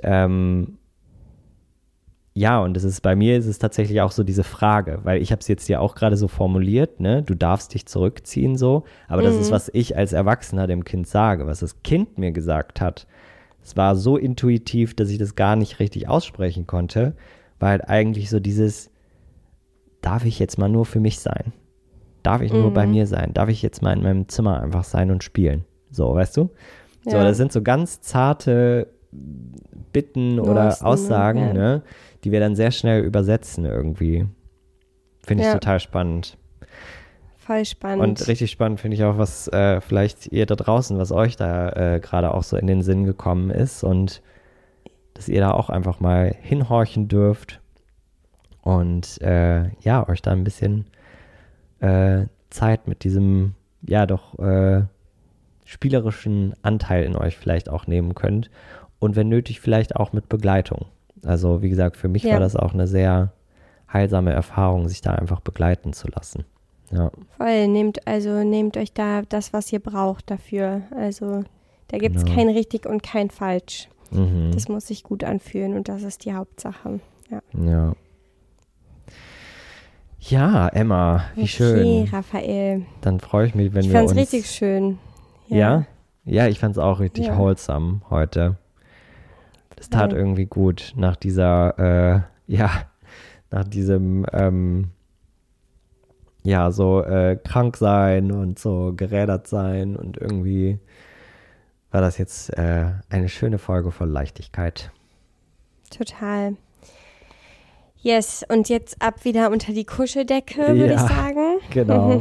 und bei mir ist es tatsächlich auch so diese Frage, weil ich habe es jetzt ja auch gerade so formuliert, ne, du darfst dich zurückziehen so, aber das ist, was ich als Erwachsener dem Kind sage, was das Kind mir gesagt hat. Es war so intuitiv, dass ich das gar nicht richtig aussprechen konnte, weil halt eigentlich so dieses, darf ich jetzt mal nur für mich sein? Darf ich nur bei mir sein? Darf ich jetzt mal in meinem Zimmer einfach sein und spielen? So, weißt du? So, das sind so ganz zarte Bitten oder Aussagen, ne, die wir dann sehr schnell übersetzen irgendwie. Finde ich total spannend. Voll spannend. Und richtig spannend finde ich auch, was vielleicht ihr da draußen, was euch da gerade auch so in den Sinn gekommen ist und dass ihr da auch einfach mal hinhorchen dürft und euch da ein bisschen Zeit mit diesem spielerischen Anteil in euch vielleicht auch nehmen könnt und wenn nötig vielleicht auch mit Begleitung. Also wie gesagt, für mich war das auch eine sehr heilsame Erfahrung, sich da einfach begleiten zu lassen. Ja. Voll, nehmt euch da das, was ihr braucht dafür. Also da gibt es kein richtig und kein falsch. Das muss sich gut anfühlen und das ist die Hauptsache. Ja, Emma, wie schön. Okay, Raphael. Dann freue ich mich, wenn ich wir uns... Ich fand es richtig schön. Ja? Ja, ich fand es auch richtig wholesome heute. Das tat irgendwie gut nach dieser, nach diesem, krank sein und so gerädert sein und irgendwie war das jetzt eine schöne Folge voll Leichtigkeit. Total. Yes, und jetzt ab wieder unter die Kuscheldecke, würde ich sagen. Genau.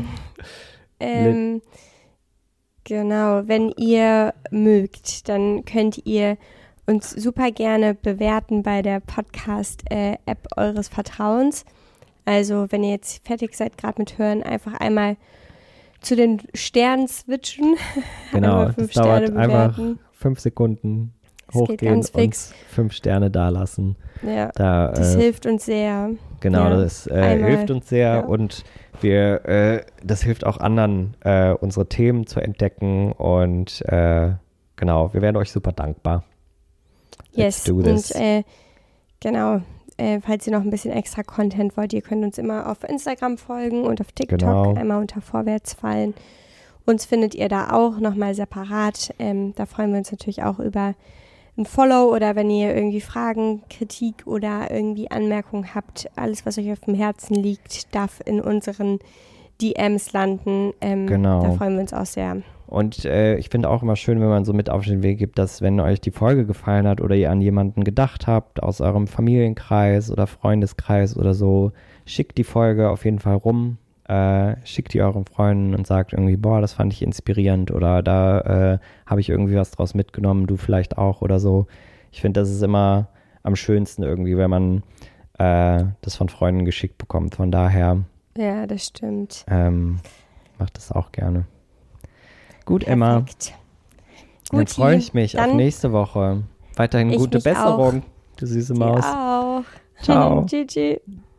Genau, wenn ihr mögt, dann könnt ihr uns super gerne bewerten bei der Podcast-App eures Vertrauens. Also wenn ihr jetzt fertig seid, gerade mit Hören, einfach einmal zu den Sternen switchen. Genau, das dauert einfach 5 Sekunden. Hochgehen und 5 Sterne dalassen. Ja, das hilft uns sehr. Genau, das hilft uns sehr und das hilft auch anderen, unsere Themen zu entdecken und wir werden euch super dankbar. Yes, und falls ihr noch ein bisschen extra Content wollt, ihr könnt uns immer auf Instagram folgen und auf TikTok, einmal unter Vorwärtsfallen. Uns findet ihr da auch nochmal separat. Da freuen wir uns natürlich auch über ein Follow oder wenn ihr irgendwie Fragen, Kritik oder irgendwie Anmerkungen habt. Alles, was euch auf dem Herzen liegt, darf in unseren DMs landen. Genau. Da freuen wir uns auch sehr. Und ich finde auch immer schön, wenn man so mit auf den Weg gibt, dass wenn euch die Folge gefallen hat oder ihr an jemanden gedacht habt aus eurem Familienkreis oder Freundeskreis oder so, schickt die Folge auf jeden Fall rum. Schickt die euren Freunden und sagt irgendwie, boah, das fand ich inspirierend oder da habe ich irgendwie was draus mitgenommen, du vielleicht auch oder so. Ich finde, das ist immer am schönsten irgendwie, wenn man das von Freunden geschickt bekommt. Von daher ja, das stimmt. Macht das auch gerne. Gut, Perfekt. Emma. Gut, dann freue ich mich auf nächste Woche. Weiterhin gute Besserung, auch. du süße Maus. Ich auch. Ciao. Tschüss.